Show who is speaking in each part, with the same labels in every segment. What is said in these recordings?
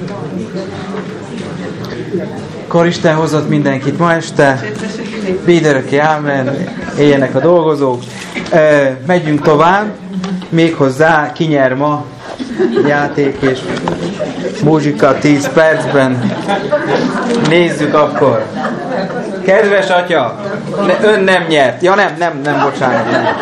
Speaker 1: Akkor Isten hozott mindenkit ma este. Véderöki ámen, éljenek a dolgozók. Megyünk tovább, méghozzá ki nyer ma játék és muzsika 10 percben. Nézzük akkor. Kedves atya, ön nem nyert. Ja nem, bocsánat. Nem.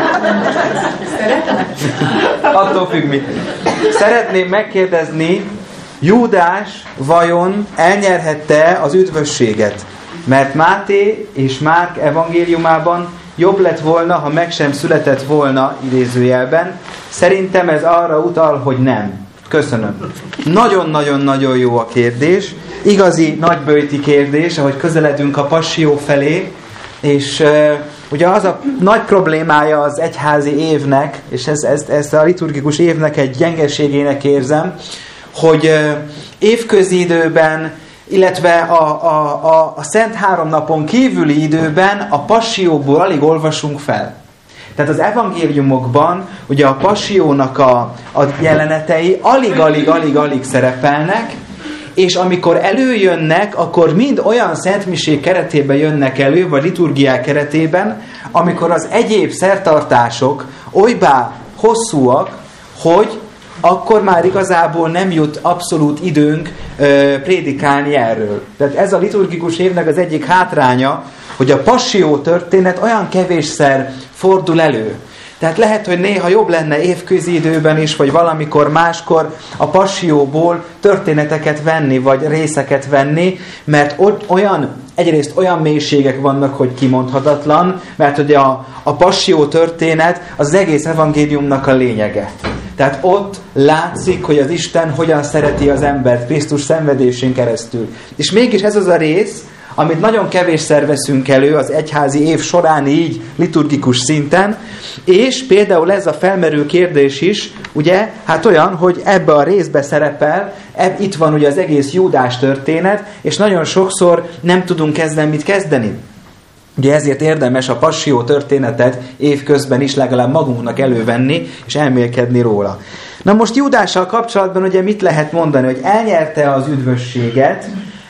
Speaker 1: Attól függ mit. Szeretném megkérdezni, Júdás vajon elnyerhette az üdvösséget? Mert Máté és Márk evangéliumában jobb lett volna, ha meg sem született volna, idézőjelben. Szerintem ez arra utal, hogy nem. Köszönöm. Nagyon-nagyon-nagyon jó a kérdés. Igazi nagyböjti kérdés, ahogy közeledünk a Passió felé, és ugye az a nagy problémája az egyházi évnek, és ezt a liturgikus évnek egy gyengeségének érzem, hogy évközi időben, illetve a Szent Háromnapon kívüli időben a Passióból alig olvasunk fel. Tehát az evangéliumokban ugye a Passiónak a jelenetei alig szerepelnek, és amikor előjönnek, akkor mind olyan szentmiség keretében jönnek elő, vagy liturgiák keretében, amikor az egyéb szertartások olybá hosszúak, hogy akkor már igazából nem jut abszolút időnk prédikálni erről. Tehát ez a liturgikus évnek az egyik hátránya, hogy a Passió történet olyan kevésszer fordul elő. Tehát lehet, hogy néha jobb lenne évközi időben is, vagy valamikor máskor a Passióból történeteket venni, vagy részeket venni, mert ott egyrészt olyan mélységek vannak, hogy kimondhatatlan, mert ugye a Passió történet az egész evangéliumnak a lényege. Tehát ott látszik, hogy az Isten hogyan szereti az embert Krisztus szenvedésén keresztül. És mégis ez az a rész, amit nagyon kevésszer veszünk elő az egyházi év során így liturgikus szinten, és például ez a felmerő kérdés is, ugye, hát olyan, hogy ebbe a részbe szerepel, itt van ugye az egész Júdás történet, és nagyon sokszor nem tudunk ezzel mit kezdeni. Ugye ezért érdemes a Passió történetet évközben is legalább magunknak elővenni, és elmélkedni róla. Na most Júdással kapcsolatban ugye mit lehet mondani, hogy elnyerte az üdvösséget,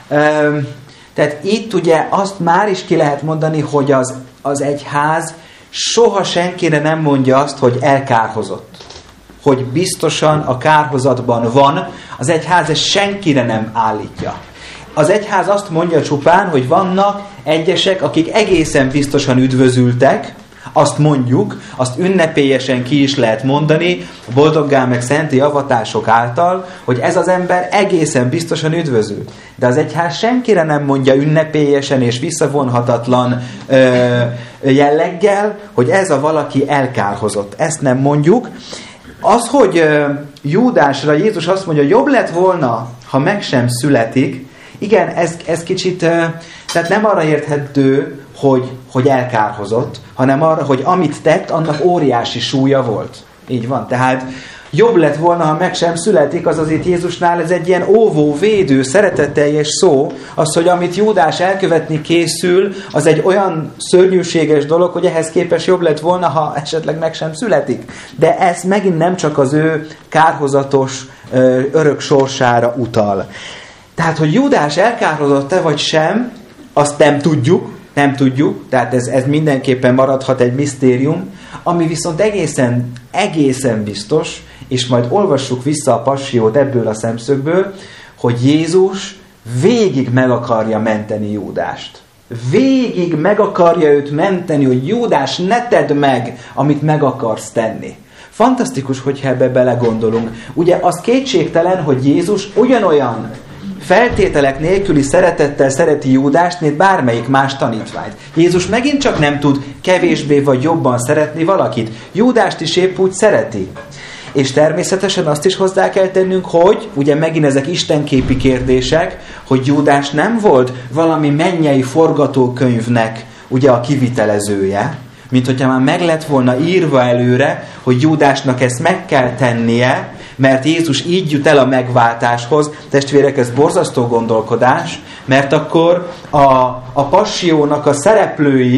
Speaker 1: tehát itt ugye azt már is ki lehet mondani, hogy az egyház soha senkire nem mondja azt, hogy elkárhozott. Hogy biztosan a kárhozatban van, az egyház ezt senkire nem állítja. Az egyház azt mondja csupán, hogy vannak egyesek, akik egészen biztosan üdvözültek, azt mondjuk, azt ünnepélyesen ki is lehet mondani, a boldoggá meg szenti avatások által, hogy ez az ember egészen biztosan üdvözült. De az egyház senkire nem mondja ünnepélyesen és visszavonhatatlan jelleggel, hogy ez a valaki elkárhozott. Ezt nem mondjuk. Az, hogy Júdásra Jézus azt mondja, jobb lett volna, ha meg sem születik, igen, ez kicsit, tehát nem arra érthető, hogy elkárhozott, hanem arra, hogy amit tett, annak óriási súlya volt. Így van. Tehát jobb lett volna, ha meg sem születik, azaz itt Jézusnál ez egy ilyen óvó, védő, szeretetteljes szó, az, hogy amit Júdás elkövetni készül, az egy olyan szörnyűséges dolog, hogy ehhez képest jobb lett volna, ha esetleg meg sem születik. De ez megint nem csak az ő kárhozatos örök sorsára utal. Tehát, hogy Júdás elkárhozott-e vagy sem, azt nem tudjuk, tehát ez mindenképpen maradhat egy misztérium, ami viszont egészen biztos, és majd olvassuk vissza a Passiót ebből a szemszögből, hogy Jézus végig meg akarja menteni Júdást. Végig meg akarja őt menteni, hogy Júdás, ne tedd meg, amit meg akarsz tenni. Fantasztikus, hogyha ebbe belegondolunk. Ugye az kétségtelen, hogy Jézus ugyanolyan feltételek nélküli szeretettel szereti Júdást, mint bármelyik más tanítványt. Jézus megint csak nem tud kevésbé vagy jobban szeretni valakit. Júdást is épp úgy szereti. És természetesen azt is hozzá kell tennünk, hogy, ugye megint ezek istenképi kérdések, hogy Júdás nem volt valami mennyei forgatókönyvnek ugye a kivitelezője, mint hogyha már meg lett volna írva előre, hogy Júdásnak ezt meg kell tennie, mert Jézus így jut el a megváltáshoz. Testvérek, ez borzasztó gondolkodás, mert akkor a Passiónak a szereplőit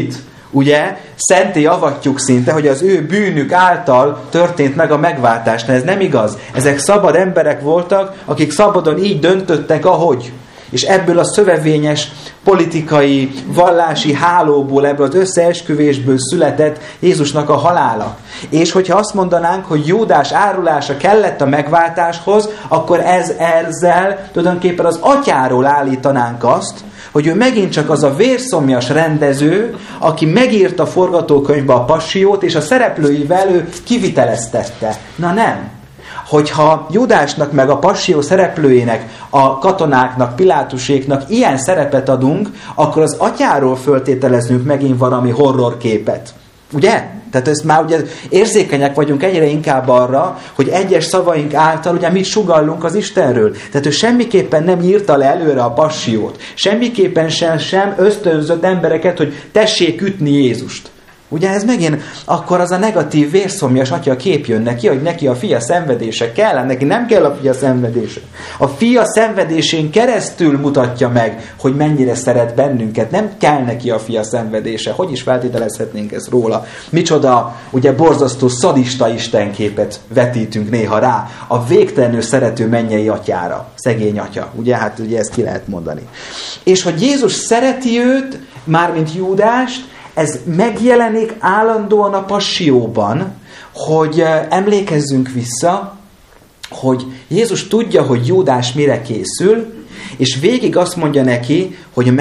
Speaker 1: ugye, szenté avatjuk szinte, hogy az ő bűnük által történt meg a megváltás. De ez nem igaz. Ezek szabad emberek voltak, akik szabadon így döntöttek, ahogy. És ebből a szövevényes politikai, vallási hálóból, ebből az összeesküvésből született Jézusnak a halála. És hogyha azt mondanánk, hogy Júdás árulása kellett a megváltáshoz, akkor ezzel tulajdonképpen az atyáról állítanánk azt, hogy ő megint csak az a vérszomjas rendező, aki megírta a forgatókönyvbe a Passiót, és a szereplőivel ő kiviteleztette. Na nem. Hogyha Júdásnak meg a Passió szereplőinek, a katonáknak, Pilátuséknak ilyen szerepet adunk, akkor az atyáról föltételezünk megint valami horrorképet. Ugye? Tehát ezt már ugye érzékenyek vagyunk egyre inkább arra, hogy egyes szavaink által ugye mit sugallunk az Istenről. Tehát ő semmiképpen nem írta le előre a Passiót. Semmiképpen sem ösztönzött embereket, hogy tessék ütni Jézust. Ugye ez megint akkor az a negatív vérszomjas atya kép jön neki, hogy neki a fia szenvedése kell, neki nem kell a fia szenvedése. A fia szenvedésén keresztül mutatja meg, hogy mennyire szeret bennünket. Nem kell neki a fia szenvedése. Hogy is feltételezhetnénk ezt róla? Micsoda, ugye borzasztó szadista istenképet vetítünk néha rá a végtelenül szerető mennyei atyára. Szegény atya. Ugye, hát ugye ezt ki lehet mondani. És hogy Jézus szereti őt, mármint Júdást, ez megjelenik állandóan a Passióban, hogy emlékezzünk vissza, hogy Jézus tudja, hogy Júdás mire készül, és végig azt mondja neki, hogy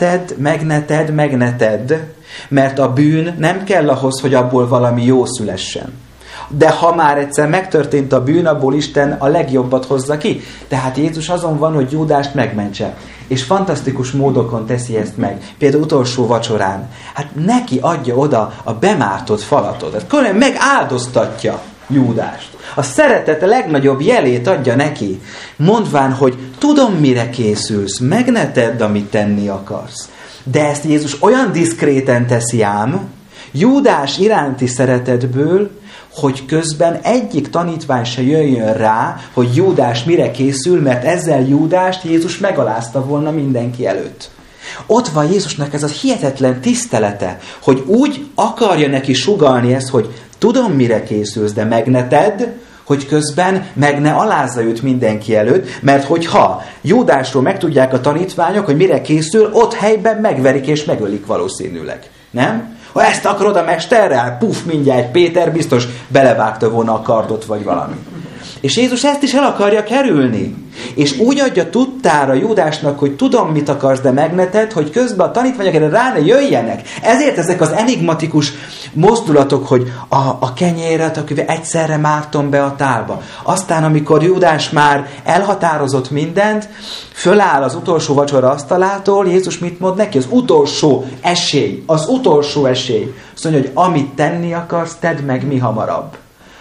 Speaker 1: megneted, mert a bűn nem kell ahhoz, hogy abból valami jó szülessen. De ha már egyszer megtörtént a bűn, abból Isten a legjobbat hozza ki. Tehát Jézus azon van, hogy Júdást megmentse. És fantasztikus módokon teszi ezt meg. Például utolsó vacsorán. Hát neki adja oda a bemártott falatot. Tehát különben megáldoztatja Júdást. A szeretet a legnagyobb jelét adja neki. Mondván, hogy tudom, mire készülsz, meg ne tedd, amit tenni akarsz. De ezt Jézus olyan diszkréten teszi ám, Júdás iránti szeretetből, hogy közben egyik tanítvány se jöjjön rá, hogy Júdás mire készül, mert ezzel Júdást Jézus megalázta volna mindenki előtt. Ott van Jézusnak ez a hihetetlen tisztelete, hogy úgy akarja neki sugallni ezt, hogy tudom, mire készülsz, de meg ne tedd, hogy közben meg ne alázza őt mindenki előtt, mert hogyha Júdásról megtudják a tanítványok, hogy mire készül, ott helyben megverik és megölik valószínűleg. Nem? Ha ezt akarod a mesterrel, puf, mindjárt Péter biztos belevágta volna a kardot, vagy valami. És Jézus ezt is el akarja kerülni. És úgy adja tudtára Júdásnak, hogy tudom, mit akarsz, de megneted, hogy közben a tanítványok erre rá ne jöjjenek. Ezért ezek az enigmatikus mozdulatok, hogy a kenyéret, akivel egyszerre mártom be a tálba. Aztán, amikor Júdás már elhatározott mindent, föláll az utolsó vacsora asztalától, Jézus mit mond neki? Az utolsó esély. Az utolsó esély. Azt mondja, hogy amit tenni akarsz, tedd meg mi hamarabb.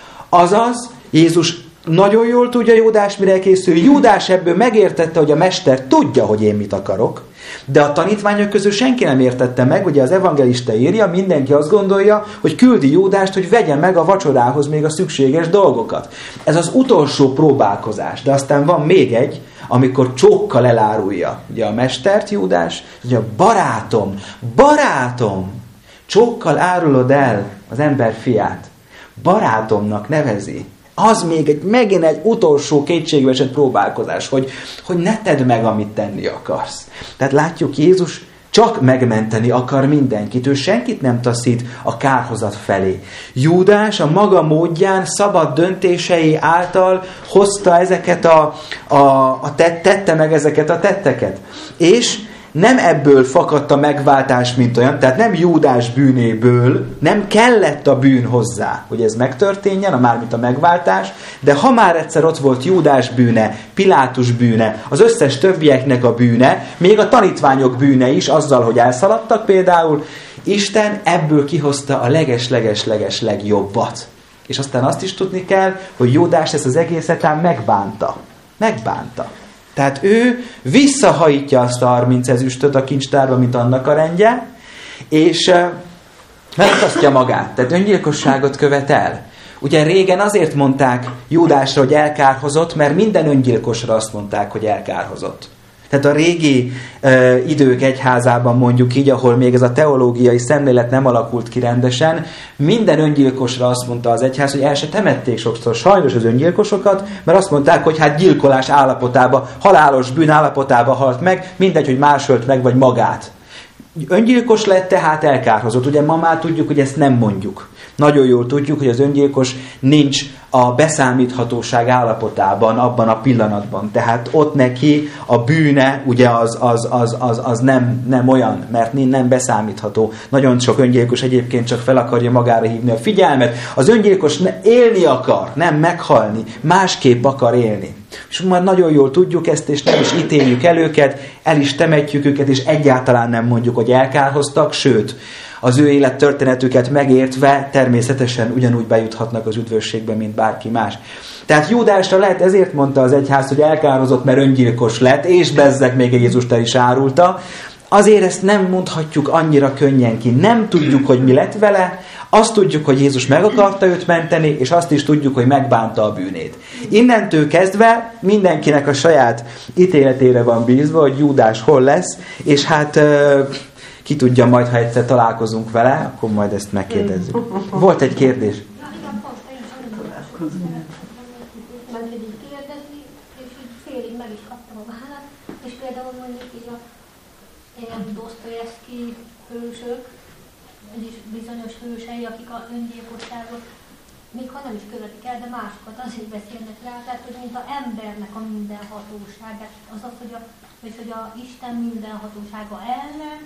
Speaker 1: Azaz, Jézus nagyon jól tudja Júdás mire készül. Júdás ebből megértette, hogy a mester tudja, hogy én mit akarok. De a tanítványok közül senki nem értette meg, ugye az evangelista írja, mindenki azt gondolja, hogy küldi Júdást, hogy vegye meg a vacsorához még a szükséges dolgokat. Ez az utolsó próbálkozás. De aztán van még egy, amikor csókkal elárulja ugye a mestert Júdás, ugye barátom, csókkal árulod el az ember fiát. Barátomnak nevezi. Az még megint egy utolsó kétségbeesett próbálkozás, hogy ne tedd meg, amit tenni akarsz. Tehát látjuk, Jézus csak megmenteni akar mindenkit. Ő senkit nem taszít a kárhozat felé. Júdás a maga módján, szabad döntései által hozta ezeket tette meg ezeket a tetteket. És nem ebből fakadt a megváltás, mint olyan, tehát nem Júdás bűnéből, nem kellett a bűn hozzá, hogy ez megtörténjen, mármint a megváltás, de ha már egyszer ott volt Júdás bűne, Pilátus bűne, az összes többieknek a bűne, még a tanítványok bűne is, azzal, hogy elszaladtak például, Isten ebből kihozta a leges legjobbat. És aztán azt is tudni kell, hogy Júdás ezt az egészet ám megbánta. Tehát ő visszahajítja azt a 30 ezüstöt a kincstárba, mint annak a rendje, és megakasztja magát. Tehát öngyilkosságot követ el. Ugye régen azért mondták Júdásra, hogy elkárhozott, mert minden öngyilkosra azt mondták, hogy elkárhozott. Tehát a régi idők egyházában, mondjuk így, ahol még ez a teológiai szemlélet nem alakult ki rendesen, minden öngyilkosra azt mondta az egyház, hogy el se temették sokszor sajnos az öngyilkosokat, mert azt mondták, hogy hát gyilkolás állapotába, halálos bűn állapotába halt meg, mindegy, hogy más ölt meg, vagy magát. Öngyilkos lett, tehát elkárhozott. Ugye ma már tudjuk, hogy ezt nem mondjuk. Nagyon jól tudjuk, hogy az öngyilkos nincs a beszámíthatóság állapotában, abban a pillanatban. Tehát ott neki a bűne ugye az nem olyan, mert nem beszámítható. Nagyon sok öngyilkos egyébként csak fel akarja magára hívni a figyelmet. Az öngyilkos élni akar, nem meghalni, másképp akar élni. És már nagyon jól tudjuk ezt, és nem is ítéljük el őket, el is temetjük őket, és egyáltalán nem mondjuk, hogy elkárhoztak, sőt, az ő élettörténetüket megértve természetesen ugyanúgy bejuthatnak az üdvösségbe, mint bárki más. Tehát Júdásra lehet, ezért mondta az egyház, hogy elkározott, mert öngyilkos lett, és bezzeg még Jézust el is árulta. Azért ezt nem mondhatjuk annyira könnyen ki. Nem tudjuk, hogy mi lett vele, azt tudjuk, hogy Jézus meg akarta őt menteni, és azt is tudjuk, hogy megbánta a bűnét. Innentől kezdve mindenkinek a saját ítéletére van bízva, hogy Júdás hol lesz, és hát ki tudja majd, ha egyszer találkozunk vele, akkor majd ezt megkérdezzük. Volt egy kérdés.
Speaker 2: És például mondjuk így a Dostoyevsky hősök, és bizonyos hősei, akik a öngyilkosságot, még ha nem is követik el, de másokat azért beszélnek rá, tehát hogy mint a embernek a mindenhatóságát, az, hogy a Isten mindenhatósága ellen,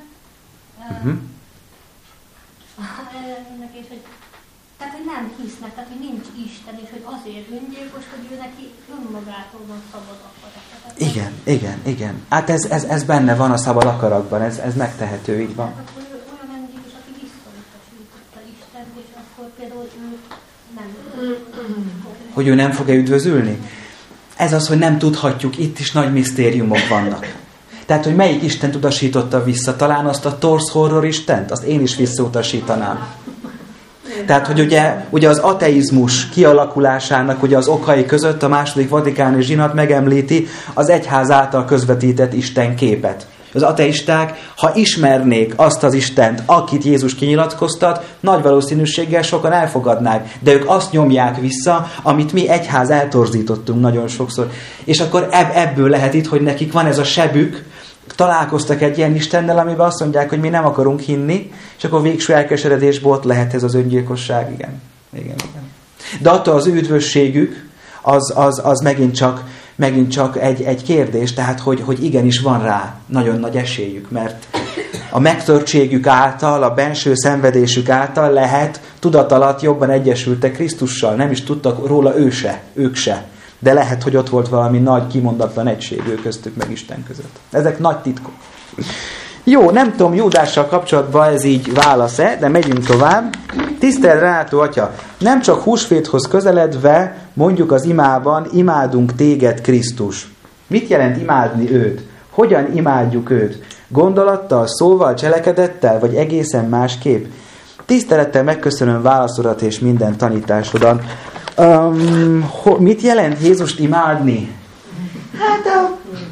Speaker 2: és hogy tehát, hogy nem hisznek, tehát, hogy nincs Isten, és hogy azért öngyilkos, hogy ő neki önmagától van szabad akarat.
Speaker 1: Igen. Hát ez benne van a szabad akaratban, ez megtehető, így van.
Speaker 2: Tehát akkor olyan öngyilkos, aki visszautasította Istent, és akkor például ő nem
Speaker 1: hogy ő nem fog-e üdvözülni? Ez az, hogy nem tudhatjuk, itt is nagy misztériumok vannak. Tehát, hogy melyik Istent utasította vissza? Talán azt a Thor's Horror Istent? Azt én is visszautasítanám. Tehát, hogy ugye az ateizmus kialakulásának ugye az okai között a második vatikáni zsinat megemlíti az egyház által közvetített Isten képet. Az ateisták, ha ismernék azt az Istent, akit Jézus kinyilatkoztat, nagy valószínűséggel sokan elfogadnák, de ők azt nyomják vissza, amit mi egyház eltorzítottunk nagyon sokszor. És akkor ebből lehet itt, hogy nekik van ez a sebük, találkoztak egy ilyen Istennel, amiben azt mondják, hogy mi nem akarunk hinni, és akkor végső elkeseredésből ott lehet ez az öngyilkosság. Igen. De attól az üdvösségük, az megint csak egy kérdés, tehát hogy igenis van rá nagyon nagy esélyük, mert a megtörtségük által, a benső szenvedésük által lehet tudat alatt jobban egyesültek Krisztussal, nem is tudtak róla ők se. De lehet, hogy ott volt valami nagy, kimondatlan egység ő köztük meg Isten között. Ezek nagy titkok. Jó, nem tudom, Júdással kapcsolatban ez így válasz-e, de megyünk tovább. Tisztelt Renátó atya, nem csak húsvéthoz közeledve, mondjuk az imában, imádunk téged, Krisztus. Mit jelent imádni őt? Hogyan imádjuk őt? Gondolattal, szóval, cselekedettel, vagy egészen másképp? Tisztelettel megköszönöm válaszodat és minden tanításodat. Mit jelent Jézust imádni? Hát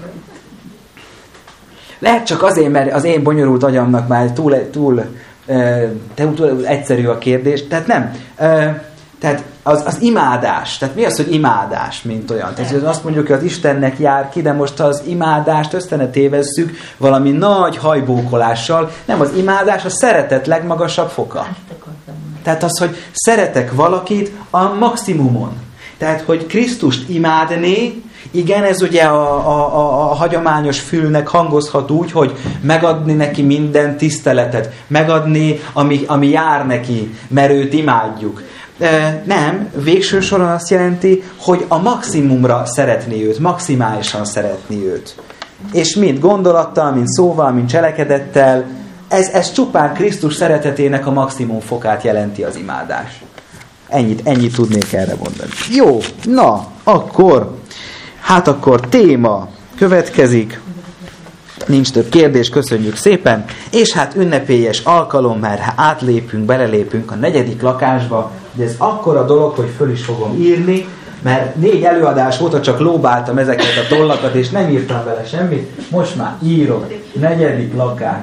Speaker 1: lehet csak azért, mert az én bonyolult agyamnak már túl egyszerű a kérdés. Tehát nem. Tehát az imádás. Tehát mi az, hogy imádás, mint olyan? Tehát azt mondjuk, hogy az Istennek jár ki, de most az imádást össze ne tévesszük valami nagy hajbókolással. Nem, az imádás a szeretet legmagasabb foka. Tehát az, hogy szeretek valakit a maximumon. Tehát, hogy Krisztust imádni, igen, ez ugye a hagyományos fülnek hangozhat úgy, hogy megadni neki minden tiszteletet, megadni, ami jár neki, mert őt imádjuk. Nem, végső soron azt jelenti, hogy a maximumra szeretni őt, maximálisan szeretni őt. És mind gondolattal, mind szóval, mind cselekedettel, ez csupán Krisztus szeretetének a maximum fokát jelenti az imádás. Ennyit tudnék erre mondani. Jó, na, akkor téma következik. Nincs több kérdés, köszönjük szépen. És hát ünnepélyes alkalom, mert belelépünk a 4. lakásba. De ez akkora dolog, hogy föl is fogom írni. mert 4 előadás óta csak lóbáltam ezeket a tollakat, és nem írtam vele semmit. Most már írok. 4. lakás.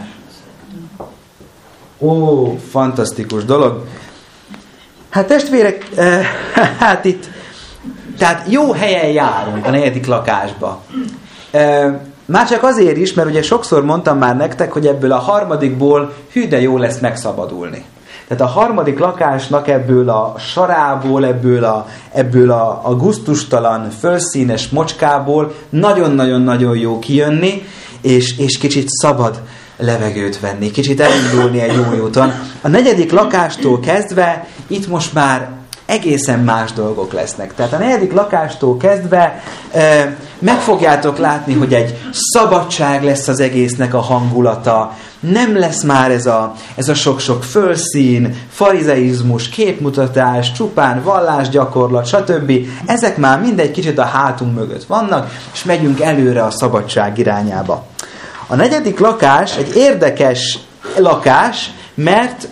Speaker 1: Ó, fantasztikus dolog. Hát testvérek, hát itt, tehát jó helyen járunk a 4. lakásba. Már csak azért is, mert ugye sokszor mondtam már nektek, hogy ebből a 3. hű de jó lesz megszabadulni. Tehát a 3. lakásnak ebből a sarából, ebből a gusztustalan, fölszínes mocskából nagyon-nagyon-nagyon jó kijönni, és kicsit szabad levegőt venni, kicsit elindulni egy új úton. A 4. lakástól kezdve itt most már egészen más dolgok lesznek. Tehát a 4. lakástól kezdve meg fogjátok látni, hogy egy szabadság lesz az egésznek a hangulata. Nem lesz már ez a sok-sok fölszín, farizeizmus, képmutatás, csupán vallásgyakorlat, stb. Ezek már mindegy kicsit a hátunk mögött vannak, és megyünk előre a szabadság irányába. A 4. lakás egy érdekes lakás, mert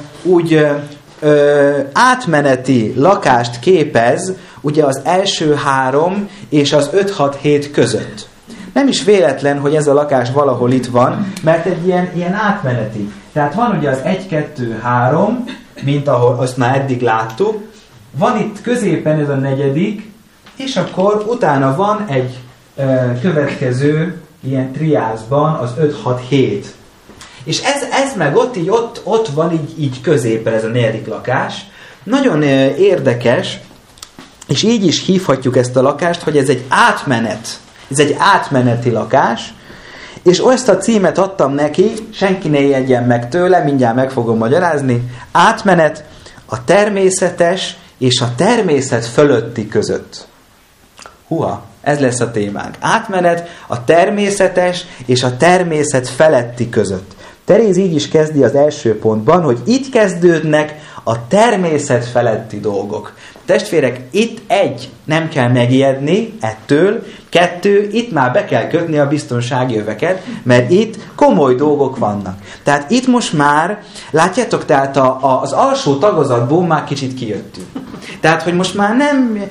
Speaker 1: átmeneti lakást képez ugye az első 3 és az 5-6-7 között. Nem is véletlen, hogy ez a lakás valahol itt van, mert egy ilyen átmeneti. Tehát van ugye az 1-2-3, mint ahol azt már eddig láttuk, van itt középen ez a 4, és akkor utána van egy következő ilyen triászban az 5-6-7. És ez meg ott van így középen ez a 4. lakás. Nagyon érdekes, és így is hívhatjuk ezt a lakást, hogy ez egy átmenet. Ez egy átmeneti lakás, és azt a címet adtam neki, senki ne ijedjen meg tőle, mindjárt meg fogom magyarázni. Átmenet a természetes és a természet fölötti között. Húha, ez lesz a témánk. Átmenet a természetes és a természet feletti között. Teréz így is kezdi az első pontban, hogy itt kezdődnek a természet feletti dolgok. Testvérek, itt 1, nem kell megijedni ettől, 2, itt már be kell kötni a biztonsági öveket, mert itt komoly dolgok vannak. Tehát itt most már, látjátok, tehát az alsó tagozatból már kicsit kijöttünk. Tehát, hogy most már nem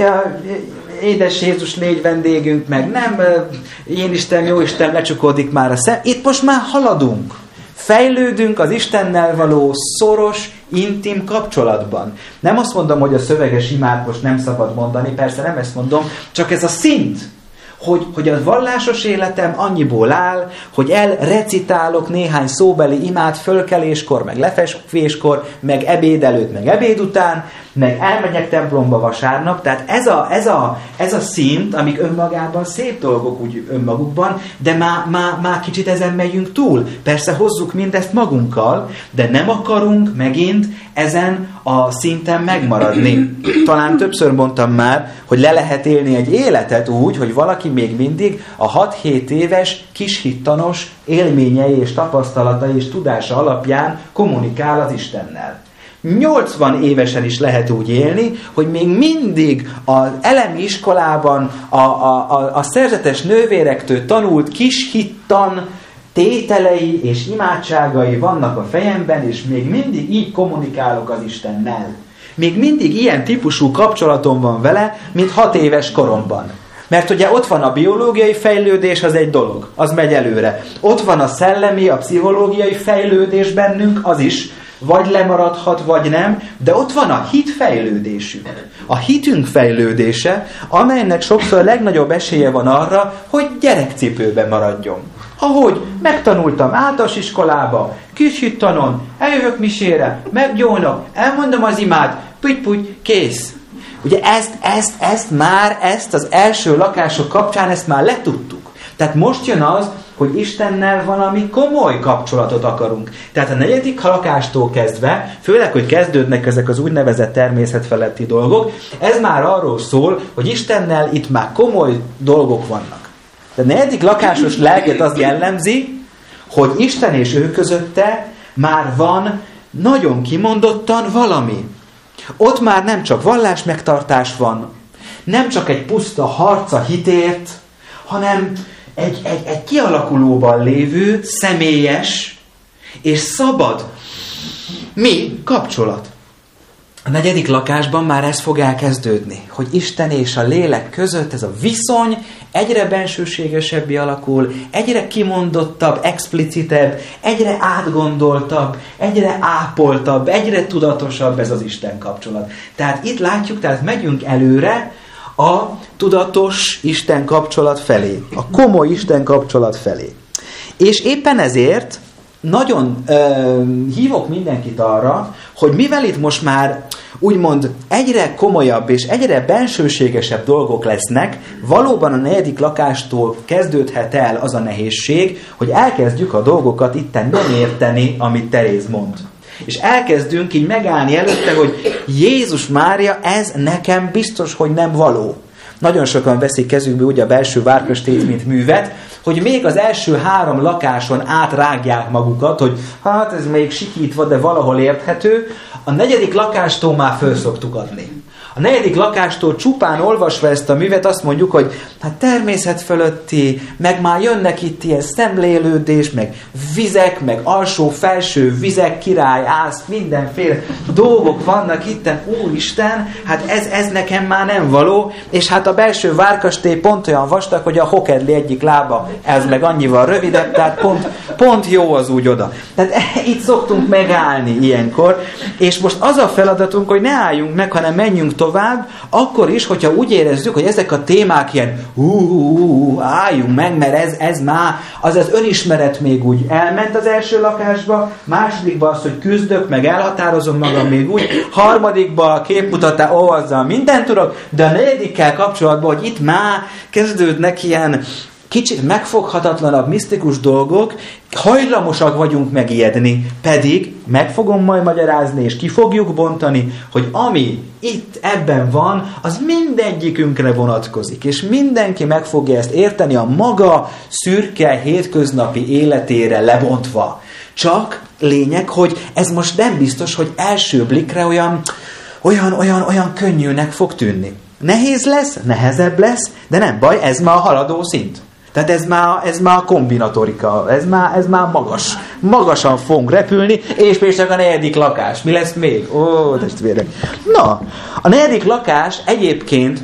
Speaker 1: édes Jézus, légy vendégünk, meg nem én Isten, jó Isten, lecsukódik már a szem. Itt most már haladunk. Fejlődünk az Istennel való szoros, intim kapcsolatban. Nem azt mondom, hogy a szöveges imát most nem szabad mondani, persze nem ezt mondom, csak ez a szint, hogy a vallásos életem annyiból áll, hogy elrecitálok néhány szóbeli imát fölkeléskor, meg lefekvéskor, meg ebéd előtt, meg ebéd után, meg elmegyek templomba vasárnap. Tehát ez a szint, amik önmagában szép dolgok úgy önmagukban, de már kicsit ezen megyünk túl. Persze hozzuk mindezt magunkkal, de nem akarunk megint ezen a szinten megmaradni. Talán többször mondtam már, hogy le lehet élni egy életet úgy, hogy valaki még mindig a 6-7 éves kishittanos élményei és tapasztalatai és tudása alapján kommunikál az Istennel. 80 évesen is lehet úgy élni, hogy még mindig az elemi iskolában a szerzetes nővérektől tanult kishittan tételei és imádságai vannak a fejemben, és még mindig így kommunikálok az Istennel. Még mindig ilyen típusú kapcsolatom van vele, mint 6 éves koromban. Mert ugye ott van a biológiai fejlődés, az egy dolog, az megy előre. Ott van a szellemi, a pszichológiai fejlődés bennünk, az is, vagy lemaradhat, vagy nem, de ott van a hit fejlődésünk. A hitünk fejlődése, amelynek sokszor legnagyobb esélye van arra, hogy gyerekcipőben maradjon. Ahogy megtanultam általános iskolába, kishittanon, eljövök misére, meggyónok, elmondom az imát, puty-puty, kész. Ugye ezt az első lakások kapcsán ezt már letudtuk. Tehát most jön az, hogy Istennel valami komoly kapcsolatot akarunk. Tehát a 4. lakástól kezdve, főleg, hogy kezdődnek ezek az úgynevezett természetfeletti dolgok, ez már arról szól, hogy Istennel itt már komoly dolgok vannak. De a 4. lakásos lelket az jellemzi, hogy Isten és ő közötte már van nagyon kimondottan valami. Ott már nem csak vallásmegtartás van, nem csak egy puszta harc a hitért, hanem egy kialakulóban lévő, személyes és szabad kapcsolat. A 4. lakásban már ez fog elkezdődni, hogy Isten és a lélek között ez a viszony egyre bensőségesebbé alakul, egyre kimondottabb, explicitebb, egyre átgondoltabb, egyre ápoltabb, egyre tudatosabb ez az Isten kapcsolat. Tehát itt látjuk, tehát megyünk előre a tudatos Isten kapcsolat felé, a komoly Isten kapcsolat felé. És éppen ezért nagyon hívok mindenkit arra, hogy mivel itt most már úgymond egyre komolyabb és egyre bensőségesebb dolgok lesznek, valóban a 4. lakástól kezdődhet el az a nehézség, hogy elkezdjük a dolgokat itten nem érteni, amit Teréz mond. És elkezdünk így megállni előtte, hogy Jézus Mária, ez nekem biztos, hogy nem való. Nagyon sokan veszik kezükbe ugye a belső várkastélyt, mint művet, hogy még az első 3 lakáson átrágják magukat, hogy hát ez még sikítva, de valahol érthető. A 4. lakástól már föl szoktuk adni. A 4. lakástól csupán olvasva ezt a művet azt mondjuk, hogy hát természet fölötti, meg már jönnek itt ilyen szemlélődés, meg vizek, meg alsó-felső vizek, király, ász, mindenféle dolgok vannak itten, Úristen, hát ez nekem már nem való, és hát a belső várkastély pont olyan vastag, hogy a hokedli egyik lába, ez meg annyival rövidebb, tehát pont jó az úgy oda. Tehát itt szoktunk megállni ilyenkor, és most az a feladatunk, hogy ne álljunk meg, hanem menjünk tovább, akkor is, hogyha úgy érezzük, hogy ezek a témák ilyen álljunk meg, mert ez már, az önismeret még úgy elment az első lakásba, másodikba az, hogy küzdök, meg elhatározom magam még úgy, harmadikba a képmutatás, azzal mindent tudok, de a 4. kapcsolatban, hogy itt már kezdődnek ilyen kicsit megfoghatatlanabb, misztikus dolgok, hajlamosak vagyunk megijedni, pedig meg fogom majd magyarázni, és ki fogjuk bontani, hogy ami itt ebben van, az mindegyikünkre vonatkozik, és mindenki meg fogja ezt érteni a maga szürke, hétköznapi életére lebontva. Csak lényeg, hogy ez most nem biztos, hogy első blikre olyan könnyűnek fog tűnni. Nehéz lesz, nehezebb lesz, de nem baj, ez már a haladó szint. Tehát ez már a kombinatorika, ez már magas. Magasan fogunk repülni, és még csak a 4. lakás. Mi lesz még? Ó, testvérek. Na, a 4. lakás egyébként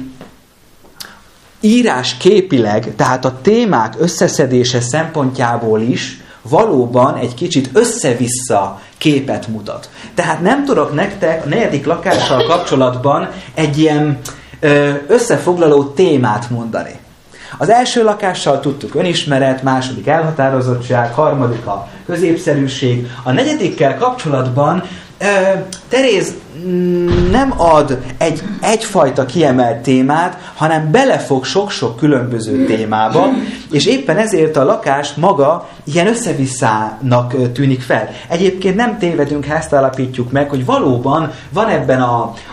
Speaker 1: írásképileg, tehát a témák összeszedése szempontjából is valóban egy kicsit össze-vissza képet mutat. Tehát nem tudok nektek a 4. lakással kapcsolatban egy ilyen összefoglaló témát mondani. Az első lakással tudtuk önismeret, második elhatározottság, harmadik a középszerűség. A 4. kapcsolatban Teréz nem ad egyfajta kiemelt témát, hanem belefog sok-sok különböző témába, és éppen ezért a lakás maga ilyen összevisszának tűnik fel. Egyébként nem tévedünk, ha ezt állapítjuk meg, hogy valóban van ebben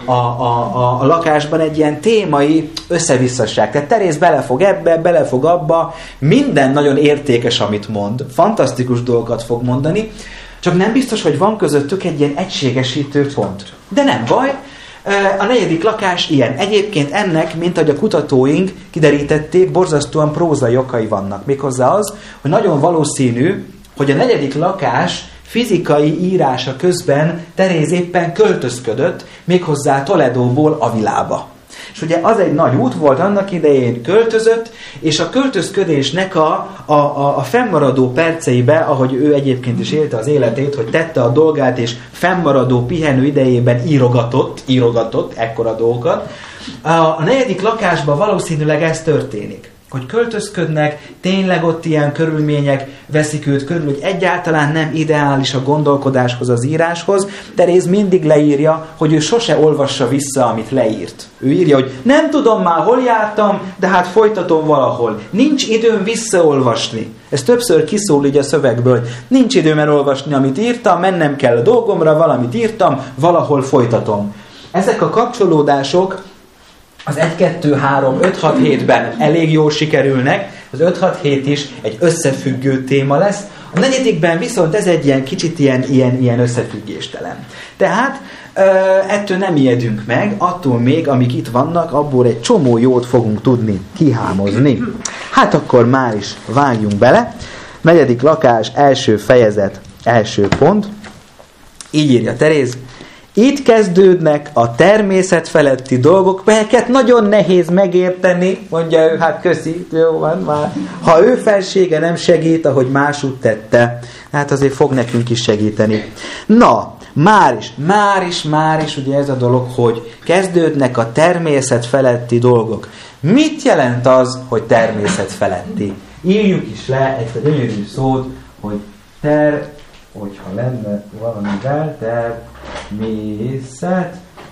Speaker 1: a lakásban egy ilyen témai összevisszaság. Tehát Teréz belefog ebbe, belefog abba, minden nagyon értékes, amit mond. Fantasztikus dolgokat fog mondani, csak nem biztos, hogy van közöttük egy ilyen egységesítő pont. De nem baj, a 4. lakás ilyen. Egyébként ennek, mint ahogy a kutatóink kiderítették, borzasztóan prózai okai vannak. Méghozzá az, hogy nagyon valószínű, hogy a 4. lakás fizikai írása közben Teréz éppen költözködött, méghozzá Toledóból Avilába. És ugye az egy nagy út volt, annak idején költözött, és a költözködésnek a fennmaradó perceibe, ahogy ő egyébként is élte az életét, hogy tette a dolgát, és fennmaradó pihenő idejében írogatott ekkora dolgokat. A 4. lakásban valószínűleg ez történik. Hogy költözködnek, tényleg ott ilyen körülmények veszik őt körül, hogy egyáltalán nem ideális a gondolkodáshoz, az íráshoz. Teréz mindig leírja, hogy ő sose olvassa vissza, amit leírt. Ő írja, hogy nem tudom már, hol jártam, de hát folytatom valahol. Nincs időm visszaolvasni. Ez többször kiszól így a szövegből. Nincs időm elolvasni, amit írtam, mennem kell a dolgomra, valamit írtam, valahol folytatom. Ezek a kapcsolódások az 1, 2, 3, 5, 6, 7-ben elég jól sikerülnek, az 5, 6, 7 is egy összefüggő téma lesz, a 4-ben viszont ez egy ilyen kicsit ilyen összefüggéstelen. Tehát ettől nem ijedünk meg, attól még, amik itt vannak, abból egy csomó jót fogunk tudni kihámozni. Hát akkor már is vágjunk bele. 4. lakás, első fejezet, első pont. Így írja Teréz. Itt kezdődnek a természet feletti dolgok, melyeket nagyon nehéz megérteni, mondja ő, hát köszi, jó van már. Ha ő felsége nem segít, ahogy másút tette, hát azért fog nekünk is segíteni. Na, már is ugye ez a dolog, hogy kezdődnek a természet feletti dolgok. Mit jelent az, hogy természet feletti? Írjuk is le ezt a gyönyörű szót, hogy hogyha lenne valamivel, természet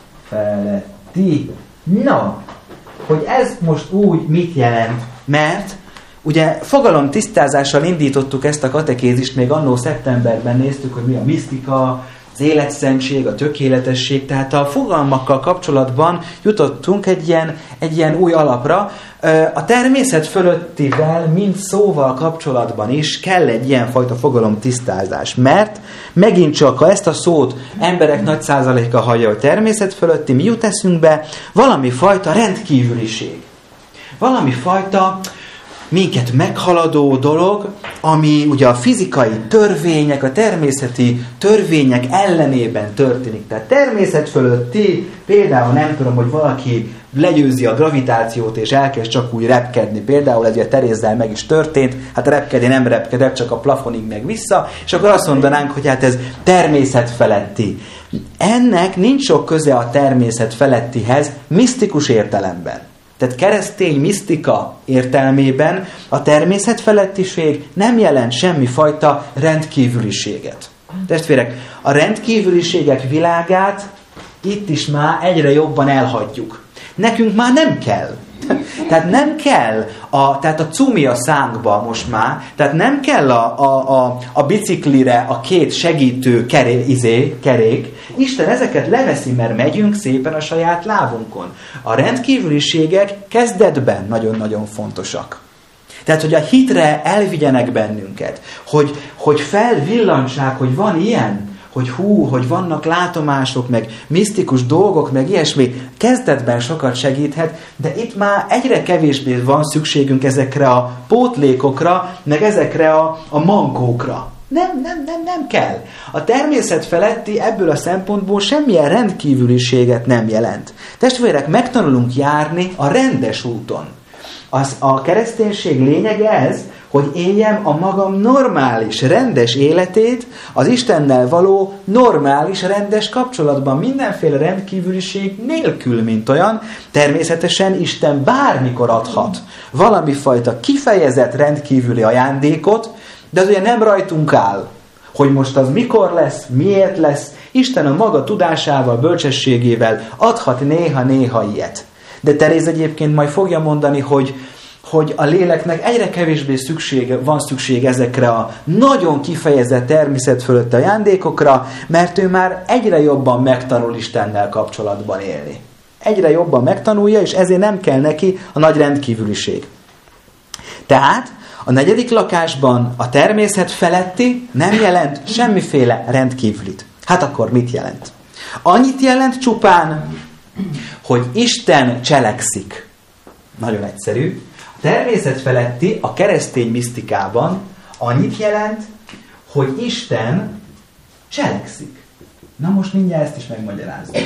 Speaker 1: feletti. Na, hogy ez most úgy mit jelent? Mert ugye fogalomtisztázással indítottuk ezt a katekézist, még annó szeptemberben néztük, hogy mi a misztika, az életszentség, a tökéletesség, tehát a fogalmakkal kapcsolatban jutottunk egy ilyen új alapra. A természet fölöttivel, mint szóval kapcsolatban is kell egy ilyenfajta fogalomtisztázás, mert megint csak, ha ezt a szót emberek nagy százaléka hallja, hogy természet fölötti, mi jut eszünkbe? Valami fajta rendkívüliség. Valami fajta minket meghaladó dolog, ami ugye a fizikai törvények, a természeti törvények ellenében történik. Tehát természet fölötti, például nem tudom, hogy valaki legyőzi a gravitációt és elkezd csak úgy repkedni. Például ez a Terézzel meg is történt, hát repkedni nem repkedett, csak a plafonig meg vissza, és akkor azt mondanánk, hogy hát ez természet feletti. Ennek nincs sok köze a természet felettihez misztikus értelemben. Tehát keresztény misztika értelmében a természetfelettiség nem jelent semmifajta rendkívüliséget. Testvérek, a rendkívüliségek világát itt is már egyre jobban elhagyjuk. Nekünk már nem kell. Tehát nem kell, tehát a cumi a szánkba most már, tehát nem kell a biciklire a két segítő kerék. Isten ezeket leveszi, mert megyünk szépen a saját lábunkon. A rendkívüliségek kezdetben nagyon-nagyon fontosak. Tehát, hogy a hitre elvigyenek bennünket, hogy felvillantsák, hogy van ilyen, hogy vannak látomások, meg misztikus dolgok, meg ilyesmi, kezdetben sokat segíthet, de itt már egyre kevésbé van szükségünk ezekre a pótlékokra, meg ezekre a mankókra. Nem kell. A természet feletti ebből a szempontból semmilyen rendkívüliséget nem jelent. Testvérek, megtanulunk járni a rendes úton. A kereszténység lényege ez, hogy éljem a magam normális, rendes életét az Istennel való normális, rendes kapcsolatban. Mindenféle rendkívüliség nélkül, mint olyan. Természetesen Isten bármikor adhat valami fajta kifejezett rendkívüli ajándékot, de az ugye nem rajtunk áll, hogy most az mikor lesz, miért lesz. Isten a maga tudásával, bölcsességével adhat néha-néha ilyet. De Teréz egyébként majd fogja mondani, hogy a léleknek egyre kevésbé van szükség ezekre a nagyon kifejezett természet fölötti ajándékokra, mert ő már egyre jobban megtanul Istennel kapcsolatban élni. Egyre jobban megtanulja, és ezért nem kell neki a nagy rendkívüliség. Tehát a 4. lakásban a természet feletti nem jelent semmiféle rendkívülit. Hát akkor mit jelent? Annyit jelent csupán, hogy Isten cselekszik. Nagyon egyszerű. A természet feletti a keresztény misztikában annyit jelent, hogy Isten cselekszik. Na most mindjárt ezt is megmagyarázom.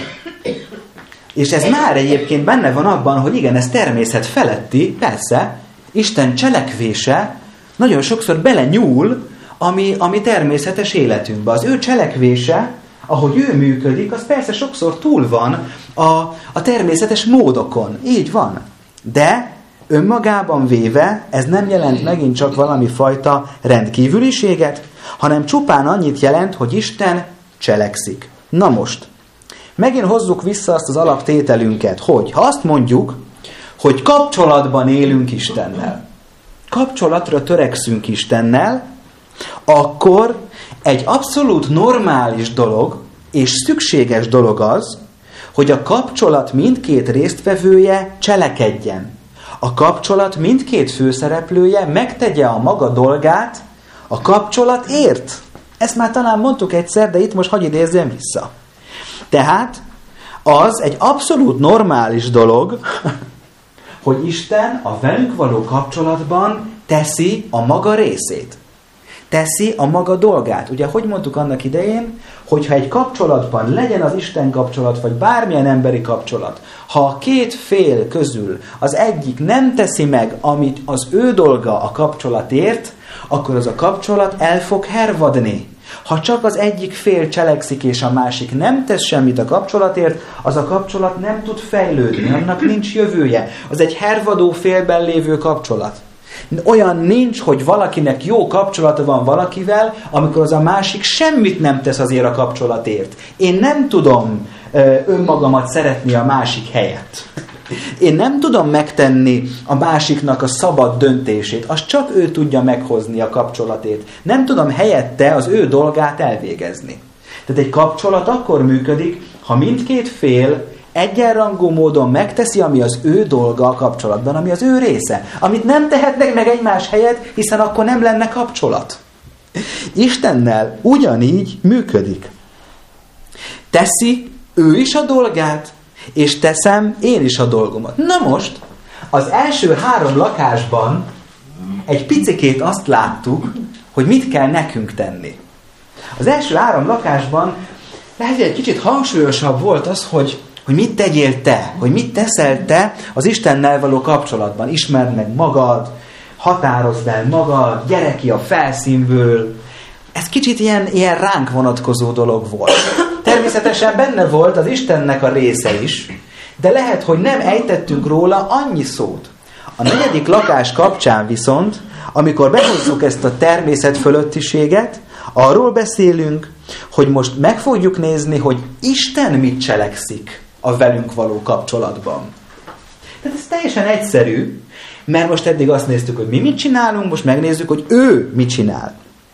Speaker 1: És ez már egyébként benne van abban, hogy igen, ez természet feletti, persze, Isten cselekvése nagyon sokszor belenyúl ami természetes életünkbe. Az ő cselekvése, ahogy ő működik, az persze sokszor túl van a természetes módokon. Így van. De önmagában véve ez nem jelent megint csak valami fajta rendkívüliséget, hanem csupán annyit jelent, hogy Isten cselekszik. Na most, megint hozzuk vissza azt az alaptételünket, hogy ha azt mondjuk, hogy kapcsolatban élünk Istennel, kapcsolatra törekszünk Istennel, akkor egy abszolút normális dolog és szükséges dolog az, hogy a kapcsolat mindkét résztvevője cselekedjen. A kapcsolat mindkét főszereplője megtegye a maga dolgát a kapcsolatért. Ezt már talán mondtuk egyszer, de itt most hadd idézzem vissza. Tehát az egy abszolút normális dolog, hogy Isten a velünk való kapcsolatban teszi a maga részét. teszi a maga dolgát. Ugye, hogy mondtuk annak idején, hogyha egy kapcsolatban, legyen az Isten kapcsolat, vagy bármilyen emberi kapcsolat, ha a két fél közül az egyik nem teszi meg, amit az ő dolga a kapcsolatért, akkor az a kapcsolat el fog hervadni. Ha csak az egyik fél cselekszik, és a másik nem tesz semmit a kapcsolatért, az a kapcsolat nem tud fejlődni, annak nincs jövője. Az egy hervadó félben lévő kapcsolat. Olyan nincs, hogy valakinek jó kapcsolata van valakivel, amikor az a másik semmit nem tesz azért a kapcsolatért. Én nem tudom önmagamat szeretni a másik helyett. Én nem tudom megtenni a másiknak a szabad döntését, azt csak ő tudja meghozni a kapcsolatét. Nem tudom helyette az ő dolgát elvégezni. Tehát egy kapcsolat akkor működik, ha mindkét fél egyenrangú módon megteszi, ami az ő dolga a kapcsolatban, ami az ő része. Amit nem tehetnek meg egymás helyett, hiszen akkor nem lenne kapcsolat. Istennel ugyanígy működik. Teszi ő is a dolgát, és teszem én is a dolgomat. Na most, az első 3 lakásban egy picikét azt láttuk, hogy mit kell nekünk tenni. Az első 3 lakásban lehet, hogy egy kicsit hangsúlyosabb volt az, hogy mit tegyél te, hogy mit teszel te az Istennel való kapcsolatban. Ismerd meg magad, határozd el magad, gyere ki a felszínből. Ez kicsit ilyen ránk vonatkozó dolog volt. Természetesen benne volt az Istennek a része is, de lehet, hogy nem ejtettünk róla annyi szót. A 4. lakás kapcsán viszont, amikor behozzuk ezt a természet fölöttiséget, arról beszélünk, hogy most meg fogjuk nézni, hogy Isten mit cselekszik a velünk való kapcsolatban. Tehát ez teljesen egyszerű, mert most eddig azt néztük, hogy mi mit csinálunk, most megnézzük, hogy ő mit csinál.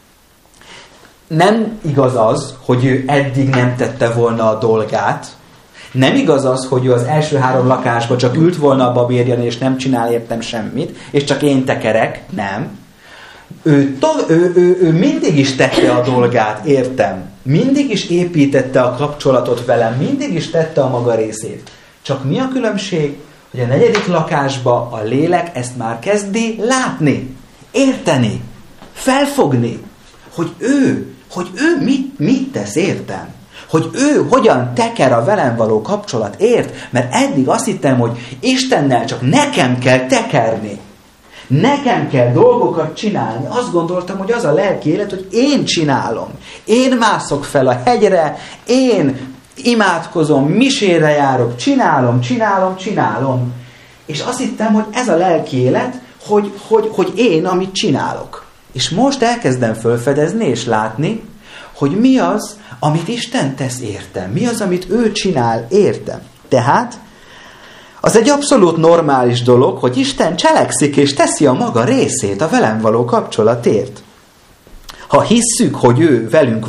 Speaker 1: Nem igaz az, hogy ő eddig nem tette volna a dolgát. Nem igaz az, hogy ő az első 3 lakásban csak ült volna a babérjan, és nem csinál értem semmit, és csak én tekerek. Nem. Ő mindig is tette a dolgát, értem. Mindig is építette a kapcsolatot velem, mindig is tette a maga részét. Csak mi a különbség? Hogy a 4. lakásban a lélek ezt már kezdi látni, érteni, felfogni, hogy ő mit tesz, értem. Hogy ő hogyan teker a velem való kapcsolatért, mert eddig azt hittem, hogy Istennel csak nekem kell tekerni. Nekem kell dolgokat csinálni. Azt gondoltam, hogy az a lelki élet, hogy én csinálom. Én mászok fel a hegyre, én imádkozom, misére járok, csinálom. És azt hittem, hogy ez a lelki élet, hogy én, amit csinálok. És most elkezdem felfedezni és látni, hogy mi az, amit Isten tesz értem. Mi az, amit ő csinál értem. Tehát az egy abszolút normális dolog, hogy Isten cselekszik és teszi a maga részét a velem való kapcsolatért. Ha hisszük, hogy ő velünk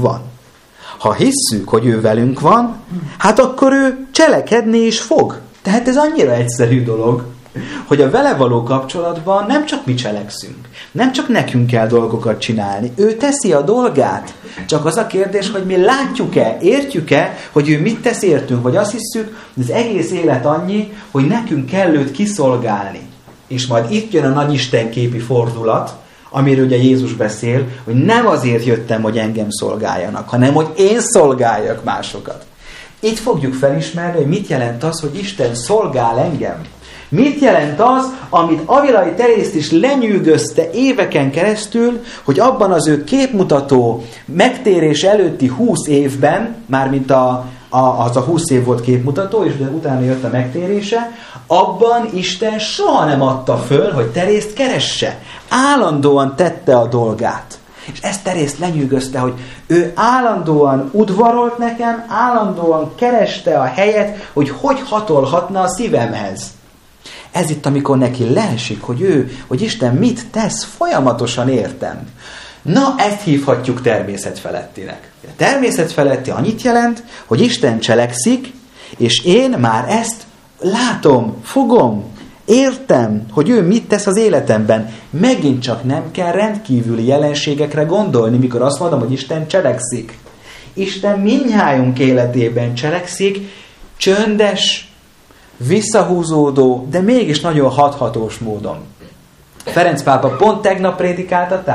Speaker 1: van, hát akkor ő cselekedni is fog. Tehát ez annyira egyszerű dolog, hogy a vele való kapcsolatban nem csak mi cselekszünk, nem csak nekünk kell dolgokat csinálni, ő teszi a dolgát. Csak az a kérdés, hogy mi látjuk-e, értjük-e, hogy ő mit tesz értünk, vagy azt hiszük, hogy az egész élet annyi, hogy nekünk kell őt kiszolgálni. És majd itt jön a nagy istenképi fordulat, amiről ugye Jézus beszél, hogy nem azért jöttem, hogy engem szolgáljanak, hanem hogy én szolgáljak másokat. Itt fogjuk felismerni, hogy mit jelent az, hogy Isten szolgál engem. Mit jelent az, amit Avilai Terészt is lenyűgözte éveken keresztül, hogy abban az ő képmutató megtérés előtti 20 évben, mármint az a 20 év volt képmutató, és utána jött a megtérése, abban Isten soha nem adta föl, hogy Terészt keresse. Állandóan tette a dolgát. És ezt Terészt lenyűgözte, hogy ő állandóan udvarolt nekem, állandóan kereste a helyet, hogy hatolhatna a szívemhez. Ez itt, amikor neki leesik, hogy Isten mit tesz, folyamatosan értem. Na, ezt hívhatjuk természetfelettinek. A természetfeletti annyit jelent, hogy Isten cselekszik, és én már ezt látom, fogom, értem, hogy ő mit tesz az életemben. Megint csak nem kell rendkívüli jelenségekre gondolni, mikor azt mondom, hogy Isten cselekszik. Isten mindnyájunk életében cselekszik, csöndes, visszahúzódó, de mégis nagyon hathatós módon. Ferenc pápa pont tegnap prédikáltatán,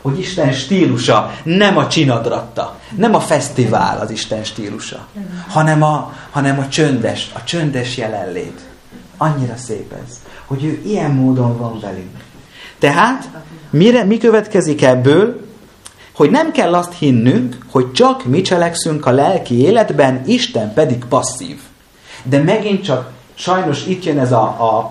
Speaker 1: hogy Isten stílusa nem a csinadratta, nem a fesztivál az Isten stílusa, hanem a csöndes jelenlét. Annyira szép ez, hogy ő ilyen módon van velünk. Tehát mi következik ebből? Hogy nem kell azt hinnünk, hogy csak mi cselekszünk a lelki életben, Isten pedig passzív. De megint csak sajnos itt jön ez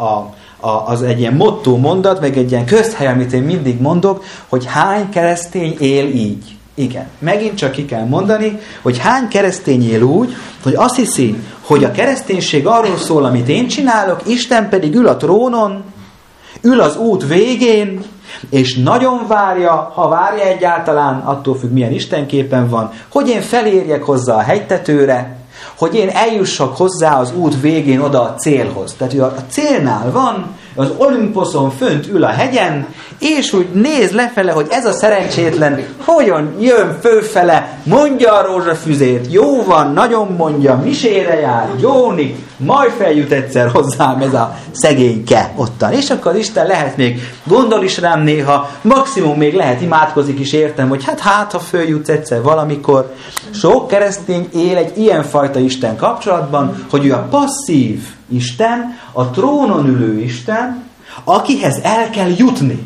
Speaker 1: az egy ilyen motto mondat, meg egy ilyen közhely, amit én mindig mondok, hogy hány keresztény él így. Igen, megint csak ki kell mondani, hogy hány keresztény él úgy, hogy azt hiszi, hogy a kereszténység arról szól, amit én csinálok, Isten pedig ül a trónon, ül az út végén, és nagyon várja, ha várja egyáltalán, attól függ, milyen istenképen van, hogy én felérjek hozzá a hegytetőre, hogy én eljussak hozzá az út végén oda a célhoz. Tehát ő a célnál van, az Olimposzon fönt ül a hegyen, és úgy néz lefele, hogy ez a szerencsétlen hogyan jön fölfele, mondja a rózsafüzét, jó van, nagyon mondja, misére jár, jónik, majd feljut egyszer hozzám ez a szegényke ottan. És akkor az Isten lehet még gondol is rám néha, maximum még lehet imádkozik is értem, hogy hát ha följutsz egyszer valamikor. Sok keresztény él egy ilyenfajta Isten kapcsolatban, hogy ő a passzív Isten, a trónon ülő Isten, akihez el kell jutni.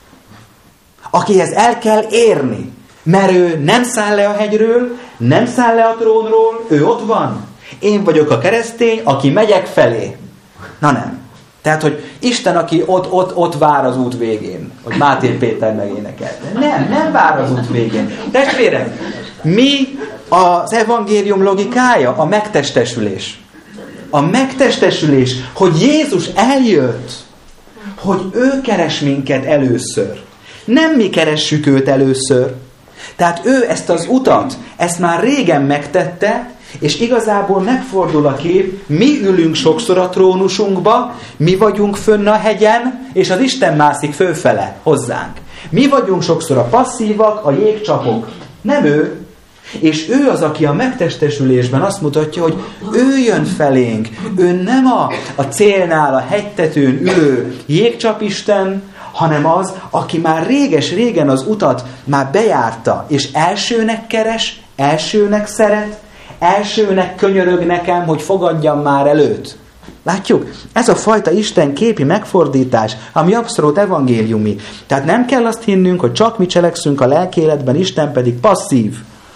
Speaker 1: Akihez el kell érni. Mert ő nem száll le a hegyről, nem száll le a trónról, ő ott van. Én vagyok a keresztény, aki megyek felé. Na nem. Tehát, hogy Isten, aki ott vár az út végén, hogy Máté Péter megénekelte. Nem vár az út végén. Testvérek, mi az evangélium logikája? A megtestesülés. A megtestesülés, hogy Jézus eljött, hogy ő keres minket először. Nem mi keressük őt először. Tehát ő ezt az utat, ezt már régen megtette, és igazából megfordul a kép, mi ülünk sokszor a trónusunkba, mi vagyunk fönn a hegyen, és az Isten mászik fölfele hozzánk. Mi vagyunk sokszor a passzívak, a jégcsapok. Nem ő. És ő az, aki a megtestesülésben azt mutatja, hogy ő jön felénk. Ő nem a célnál, a hegytetőn ülő jégcsapisten, hanem az, aki már réges-régen az utat már bejárta, és elsőnek keres, elsőnek szeret, elsőnek könyörög nekem, hogy fogadjam már előtt. Látjuk? Ez a fajta Isten képi megfordítás, ami abszolút evangéliumi. Tehát nem kell azt hinnünk, hogy csak mi cselekszünk a lelkéletben, Isten pedig passzív.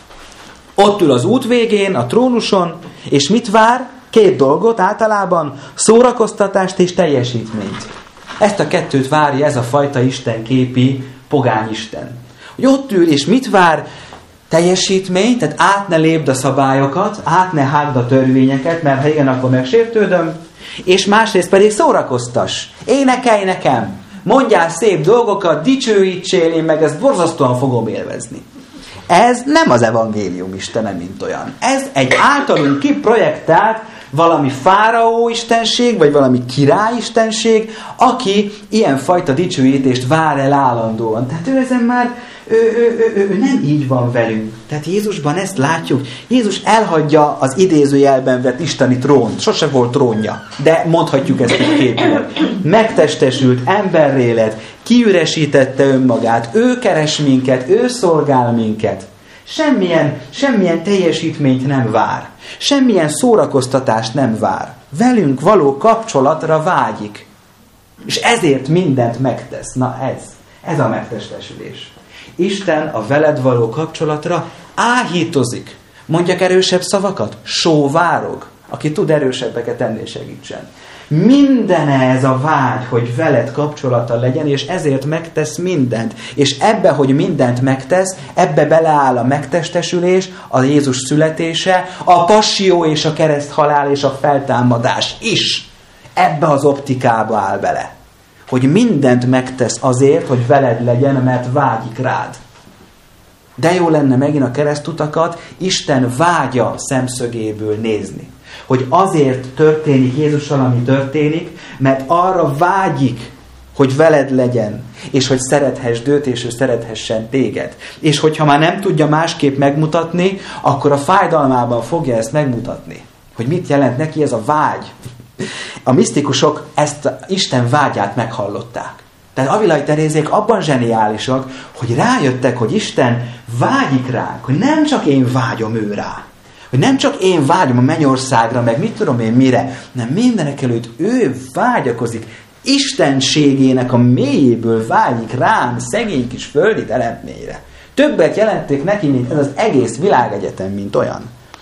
Speaker 1: Ott ül az út végén, a trónuson, és mit vár? 2 dolgot általában, szórakoztatást és teljesítményt. Ezt a 2 várja ez a fajta istenképi pogányisten. Hogy ott ül, és mit vár? Teljesítmény, tehát át ne lépd a szabályokat, át ne hágd a törvényeket, mert ha igen, akkor megsértődöm, és másrészt pedig szórakoztass. Énekelj nekem, mondjál szép dolgokat, dicsőítsél, én meg ezt borzasztóan fogom élvezni. Ez nem az evangélium istene, mint olyan. Ez egy általunk kiprojektált valami fáraó istenség, vagy valami királyistenség, aki ilyenfajta dicsőítést vár el állandóan. Tehát ő ezen már ő nem így van velünk. Tehát Jézusban ezt látjuk. Jézus elhagyja az idézőjelben vett isteni trónt. Sose volt trónja, de mondhatjuk ezt egy képileg. Megtestesült, emberré lett, kiüresítette önmagát, ő keres minket, ő szolgál minket. Semmilyen teljesítményt nem vár. Semmilyen szórakoztatást nem vár. Velünk való kapcsolatra vágyik. És ezért mindent megtesz. Na ez a megtestesülés. Isten a veled való kapcsolatra áhítozik. Mondjak erősebb szavakat? Sóvárog. Aki tud erősebbeket ennél segítsen. Minden ez a vágy, hogy veled kapcsolata legyen, és ezért megtesz mindent. És ebbe, hogy mindent megtesz, ebbe beleáll a megtestesülés, a Jézus születése, a passzió és a kereszthalál és a feltámadás is. Ebbe az optikába áll bele. Hogy mindent megtesz azért, hogy veled legyen, mert vágyik rád. De jó lenne megint a keresztutakat Isten vágya szemszögéből nézni. Hogy azért történik Jézussal, ami történik, mert arra vágyik, hogy veled legyen, és hogy szerethessd őt, és ő szerethessen téged. És hogyha már nem tudja másképp megmutatni, akkor a fájdalmában fogja ezt megmutatni. Hogy mit jelent neki ez a vágy. A misztikusok ezt Isten vágyát meghallották. Tehát Avilai Terézék abban zseniálisak, hogy rájöttek, hogy Isten vágyik ránk, hogy nem csak én vágyom ő rá, hogy nem csak én vágyom a mennyországra, meg mit tudom én mire, nem mindenek előtt ő vágyakozik, istenségének a mélyéből vágyik rám, szegény kis földi teremtményre. Többet jelenték neki, mint ez az egész világegyetem, mint olyan.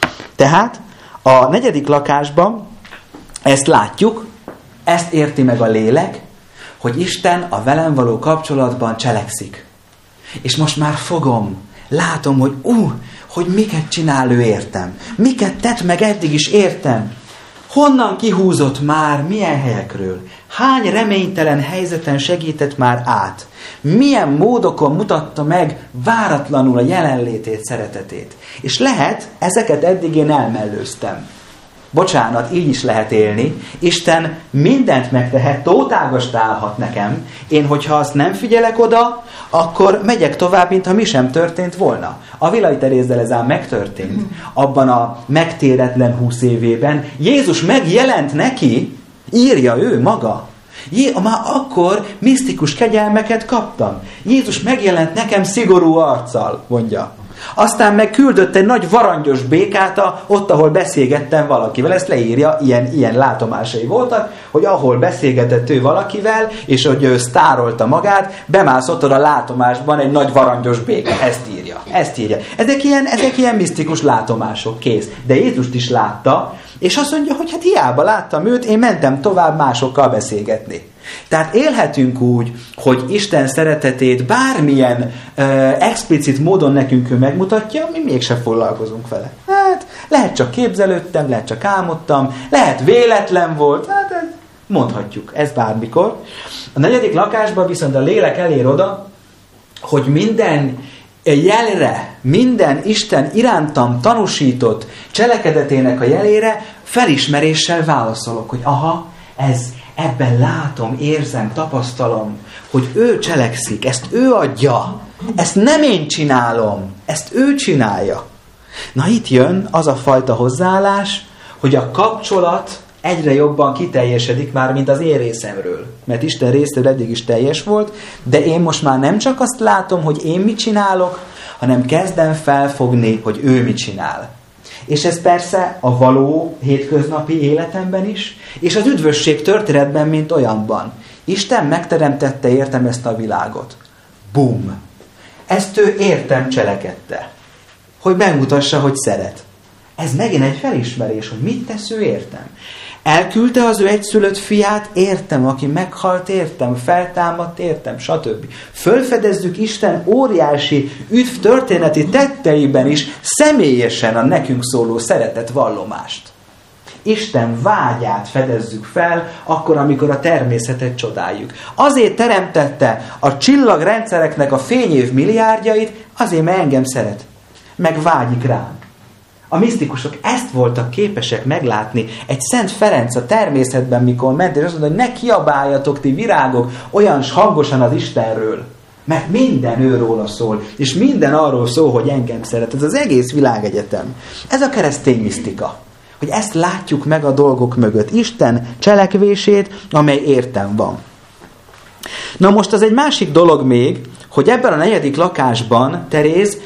Speaker 1: Tehát a 4. lakásban ezt látjuk, ezt érti meg a lélek, hogy Isten a velem való kapcsolatban cselekszik. És most már fogom, látom, hogy miket csinál ő értem. Miket tett meg eddig is értem. Honnan kihúzott már, milyen helyekről. Hány reménytelen helyzeten segített már át. Milyen módokon mutatta meg váratlanul a jelenlétét, szeretetét. És lehet, ezeket eddig én elmellőztem. Bocsánat, így is lehet élni. Isten mindent megtehet, tótágast állhat nekem. Én, hogyha azt nem figyelek oda, akkor megyek tovább, mintha mi sem történt volna. Avilai Terézzel ez ám megtörtént. Abban a megtéretlen 20 évében Jézus megjelent neki, írja ő maga. Már akkor misztikus kegyelmeket kaptam. Jézus megjelent nekem szigorú arccal, mondja. Aztán meg küldött egy nagy varangyos békát ott, ahol beszélgettem valakivel. Ezt leírja, ilyen látomásai voltak, hogy ahol beszélgetett ő valakivel, és hogy ő sztárolta magát, bemászott oda a látomásban egy nagy varangyos béka. Ezt írja. Ezek ilyen misztikus látomások, kész. De Jézust is látta, és azt mondja, hogy hát hiába láttam őt, én mentem tovább másokkal beszélgetni. Tehát élhetünk úgy, hogy Isten szeretetét bármilyen explicit módon nekünk ő megmutatja, mi mégsem foglalkozunk vele. Hát lehet csak képzelődtem, lehet csak álmodtam, lehet véletlen volt, hát mondhatjuk, ez bármikor. A 4. lakásban viszont a lélek elér oda, hogy minden jelre, minden Isten irántam tanúsított cselekedetének a jelére felismeréssel válaszolok, hogy aha, ebben látom, érzem, tapasztalom, hogy ő cselekszik, ezt ő adja, ezt nem én csinálom, ezt ő csinálja. Na itt jön az a fajta hozzáállás, hogy a kapcsolat egyre jobban kiteljesedik már, mint az én részemről. Mert Isten részéről eddig is teljes volt, de én most már nem csak azt látom, hogy én mit csinálok, hanem kezdem felfogni, hogy ő mit csinál. És ez persze a való hétköznapi életemben is, és az üdvösség történetben, mint olyanban. Isten megteremtette értem ezt a világot. Bum! Ezt ő értem cselekedte. Hogy megmutassa, hogy szeret. Ez megint egy felismerés, hogy mit tesz ő értem. Elküldte az ő egyszülött fiát, értem, aki meghalt, értem, feltámadt, értem, stb. Fölfedezzük Isten óriási üdv történeti tetteiben is személyesen a nekünk szóló szeretet vallomást. Isten vágyát fedezzük fel, akkor, amikor a természetet csodáljuk. Azért teremtette a csillagrendszereknek a fényév milliárdjait, azért, mert engem szeret. Meg vágyik rám. A misztikusok ezt voltak képesek meglátni. Egy Szent Ferenc a természetben, mikor ment, és azt mondta, hogy ne kiabáljatok ti virágok olyan hangosan az Istenről. Mert minden őróla szól, és minden arról szól, hogy engem szeret. Ez az egész világegyetem. Ez a keresztény misztika. Hogy ezt látjuk meg a dolgok mögött. Isten cselekvését, amely értem van. Na most az egy másik dolog még, hogy ebben a 4. lakásban Teréz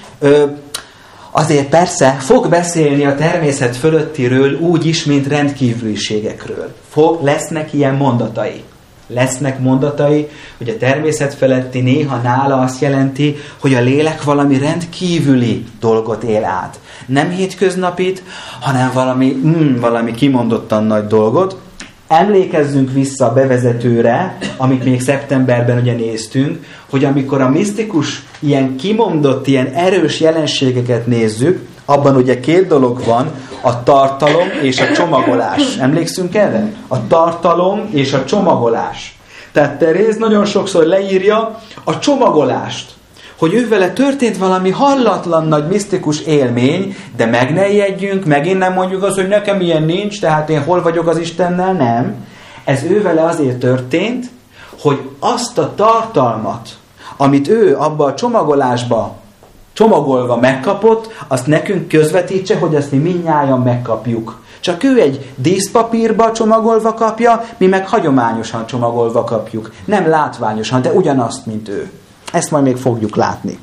Speaker 1: azért persze fog beszélni a természet fölöttiről úgy is, mint rendkívüliségekről. Lesznek ilyen mondatai. Lesznek mondatai, hogy a természet feletti néha nála azt jelenti, hogy a lélek valami rendkívüli dolgot él át. Nem hétköznapit, hanem valami kimondottan nagy dolgot. Emlékezzünk vissza a bevezetőre, amit még szeptemberben ugye néztünk, hogy amikor a misztikus ilyen kimondott, ilyen erős jelenségeket nézzük, abban ugye 2 dolog van, a tartalom és a csomagolás. Emlékszünk erre? A tartalom és a csomagolás. Tehát Teréz nagyon sokszor leírja a csomagolást, hogy ővele történt valami hallatlan nagy misztikus élmény, de meg ne ijedjünk, megint nem mondjuk azt, hogy nekem ilyen nincs, tehát én hol vagyok az Istennel, nem. Ez ővele azért történt, hogy azt a tartalmat, amit ő abba a csomagolásba csomagolva megkapott, azt nekünk közvetítse, hogy azt mi mindnyájan megkapjuk. Csak ő egy díszpapírba csomagolva kapja, mi meg hagyományosan csomagolva kapjuk. Nem látványosan, de ugyanazt, mint ő. Ezt majd még fogjuk látni.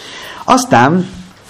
Speaker 1: Aztán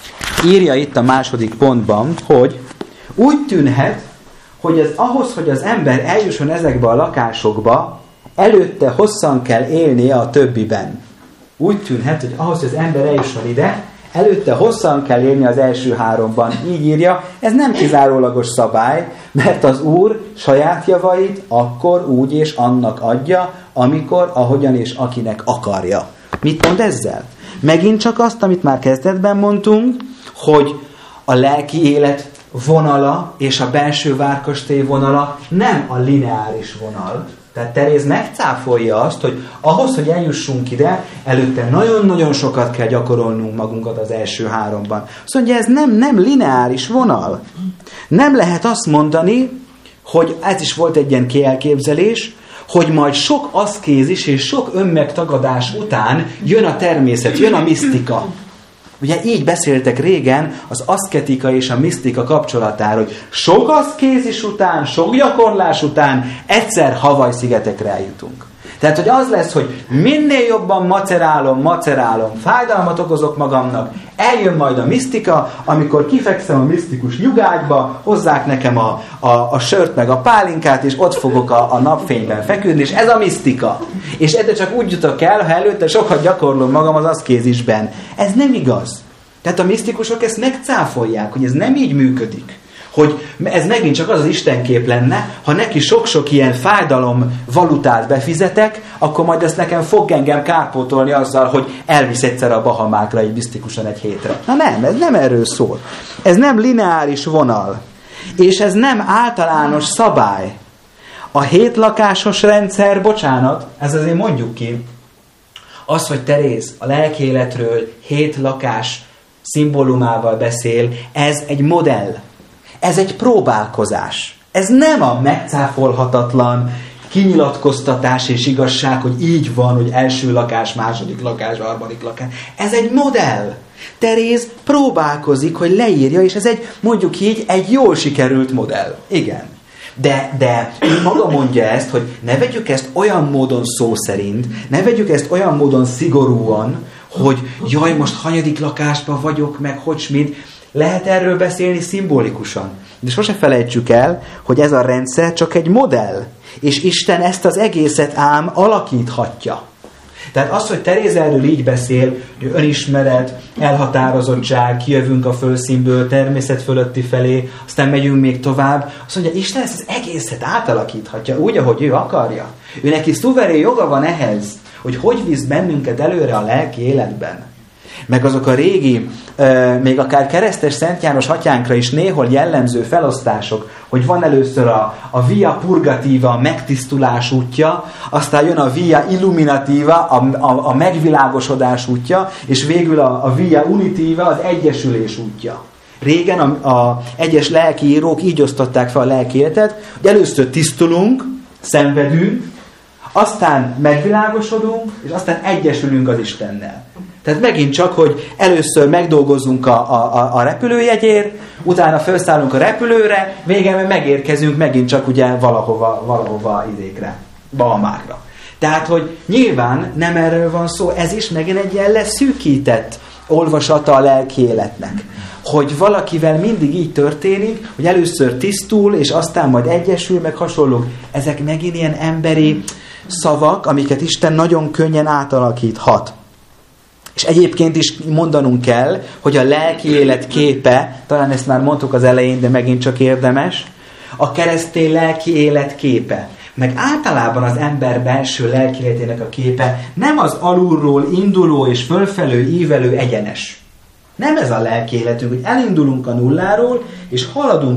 Speaker 1: írja itt a második pontban, hogy úgy tűnhet, hogy ahhoz, hogy az ember eljusson ezekbe a lakásokba, előtte hosszan kell élnie a többiben. Úgy tűnhet, hogy ahhoz, hogy az ember eljusson ide, előtte hosszan kell élni az első 3-ban. Így írja, ez nem kizárólagos szabály, mert az Úr saját javait akkor úgy és annak adja, amikor, ahogyan és akinek akarja. Mit mond ezzel? Megint csak azt, amit már kezdetben mondtunk, hogy a lelki élet vonala és a belső várkastély vonala nem a lineáris vonal. Tehát Teréz megcáfolja azt, hogy ahhoz, hogy eljussunk ide, előtte nagyon-nagyon sokat kell gyakorolnunk magunkat az első 3-ban. Azt mondja, ez nem lineáris vonal. Nem lehet azt mondani, hogy ez is volt egy ilyen kielképzelés, hogy majd sok aszkézis és sok önmegtagadás után jön a természet, jön a misztika. Ugye így beszéltek régen az aszketika és a misztika kapcsolatáról, hogy sok aszkézis után, sok gyakorlás után egyszer Havaj-szigetekre eljutunk. Tehát, hogy az lesz, hogy minél jobban macerálom, fájdalmat okozok magamnak, eljön majd a misztika, amikor kifekszem a misztikus nyugágyba, hozzák nekem a sört meg a pálinkát, és ott fogok a napfényben feküdni, és ez a misztika. És ettől csak úgy jutok el, ha előtte sokat gyakorlom magam az aszkézisben. Ez nem igaz. Tehát a misztikusok ezt megcáfolják, hogy ez nem így működik. Hogy ez megint csak az az istenkép lenne, ha neki sok-sok ilyen fájdalom valutát befizetek, akkor majd ezt nekem fog engem kárpótolni azzal, hogy elvisz egyszer a Bahamákra egy misztikusan egy hétre. Na nem, ez nem erről szól. Ez nem lineáris vonal. És ez nem általános szabály. A 7 lakásos rendszer, bocsánat, ez azért mondjuk ki, az, hogy Teréz a lelkiéletről 7 lakás szimbólumával beszél, ez egy modell. Ez egy próbálkozás. Ez nem a megcáfolhatatlan kinyilatkoztatás és igazság, hogy így van, hogy első lakás, második lakás, harmadik lakás. Ez egy modell. Teréz próbálkozik, hogy leírja, és ez egy, mondjuk így, egy jól sikerült modell. Igen. De ő maga mondja ezt, hogy ne vegyük ezt olyan módon szó szerint, ne vegyük ezt olyan módon szigorúan, hogy jaj, most hanyadik lakásban vagyok, meg hogy lehet erről beszélni szimbolikusan. De sose felejtsük el, hogy ez a rendszer csak egy modell, és Isten ezt az egészet ám alakíthatja. Tehát az, hogy Teréz erről így beszél, hogy önismeret, elhatározottság, kijövünk a földszínből, természet fölötti felé, aztán megyünk még tovább, azt mondja, Isten ezt az egészet átalakíthatja úgy, ahogy ő akarja. Ő neki szuverén joga van ehhez, hogy visz bennünket előre a lelki életben. Meg azok a régi, még akár keresztes Szent János atyánkra is néhol jellemző felosztások, hogy van először a via purgativa, a megtisztulás útja, aztán jön a via illuminativa, a megvilágosodás útja, és végül a via unitiva, az egyesülés útja. Régen a egyes lelkiírók így osztották fel a lelki életet, hogy először tisztulunk, szenvedünk, aztán megvilágosodunk, és aztán egyesülünk az Istennel. Tehát megint csak, hogy először megdolgozzunk a repülőjegyért, utána felszállunk a repülőre, végén megérkezünk megint csak ugye valahova idékre, Bahamákra. Tehát, hogy nyilván nem erről van szó, ez is megint egy ilyen leszűkített olvasata a lelki életnek. Hogy valakivel mindig így történik, hogy először tisztul, és aztán majd egyesül, meg hasonlók. Ezek megint ilyen emberi szavak, amiket Isten nagyon könnyen átalakíthat. És egyébként is mondanunk kell, hogy a lelki élet képe, talán ezt már mondtuk az elején, de megint csak érdemes, a keresztény lelki élet képe, meg általában az ember belső lelki életének a képe nem az alulról induló és fölfelől ívelő egyenes. Nem ez a lelki életünk, hogy elindulunk a nulláról, és haladunk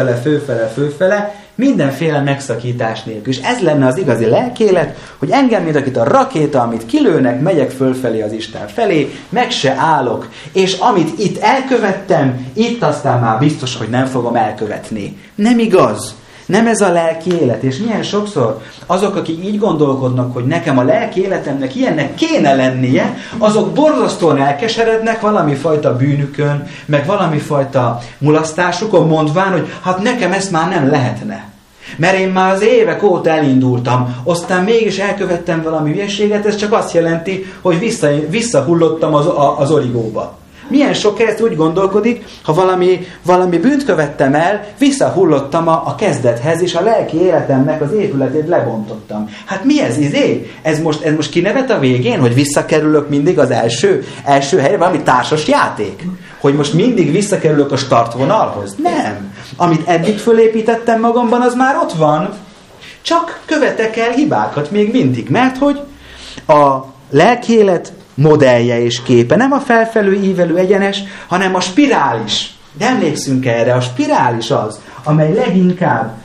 Speaker 1: fölfele, mindenféle megszakítás nélkül. És ez lenne az igazi lelkélet, hogy engem, mint akit a rakéta, amit kilőnek, megyek fölfelé az Isten felé, meg se állok. És amit itt elkövettem, itt aztán már biztos, hogy nem fogom elkövetni. Nem igaz. Nem ez a lelki élet. És milyen sokszor azok, akik így gondolkodnak, hogy nekem a lelki életemnek ilyennek kéne lennie, azok borzasztóan elkeserednek valami fajta bűnükön, meg valami fajta mulasztásukon, mondván, hogy hát nekem ezt már nem lehetne. Mert én már az évek óta elindultam, aztán mégis elkövettem valami hülyeséget, ez csak azt jelenti, hogy visszahullottam az origóba. Milyen sok kereszt úgy gondolkodik, ha valami bűnt követtem el, visszahullottam a kezdethez, és a lelki életemnek az épületét lebontottam. Hát mi ez? Ez most kinevet a végén, hogy visszakerülök mindig az első helyre, valami társas játék? Hogy most mindig visszakerülök a startvonalhoz? Nem. Amit eddig fölépítettem magamban, az már ott van. Csak követek el hibákat még mindig, mert hogy a lelki élet modellje és képe nem a felfelő, ívelő, egyenes, hanem a spirális. De emlékszünk erre, a spirális az, amely leginkább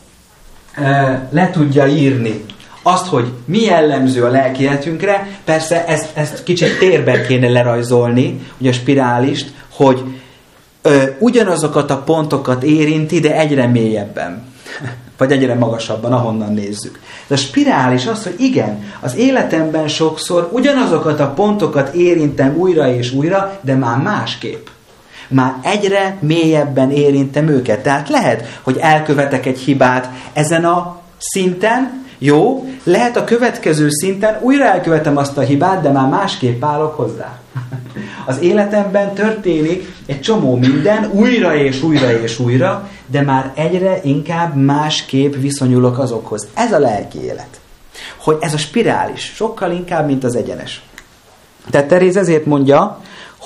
Speaker 1: le tudja írni azt, hogy mi jellemző a lelki életünkre. Persze ezt kicsit térben kéne lerajzolni, hogy a spirálist, hogy ugyanazokat a pontokat érinti, de egyre mélyebben. Vagy egyre magasabban, ahonnan nézzük. De a spirális az, hogy igen, az életemben sokszor ugyanazokat a pontokat érintem újra és újra, de már másképp. Már egyre mélyebben érintem őket. Tehát lehet, hogy elkövetek egy hibát ezen a szinten, jó, lehet a következő szinten újra elkövetem azt a hibát, de már másképp állok hozzá. Az életemben történik egy csomó minden, újra és újra és újra, de már egyre inkább másképp viszonyulok azokhoz. Ez a lelki élet. Hogy ez a spirális, sokkal inkább, mint az egyenes. Tehát Teréz ezért mondja,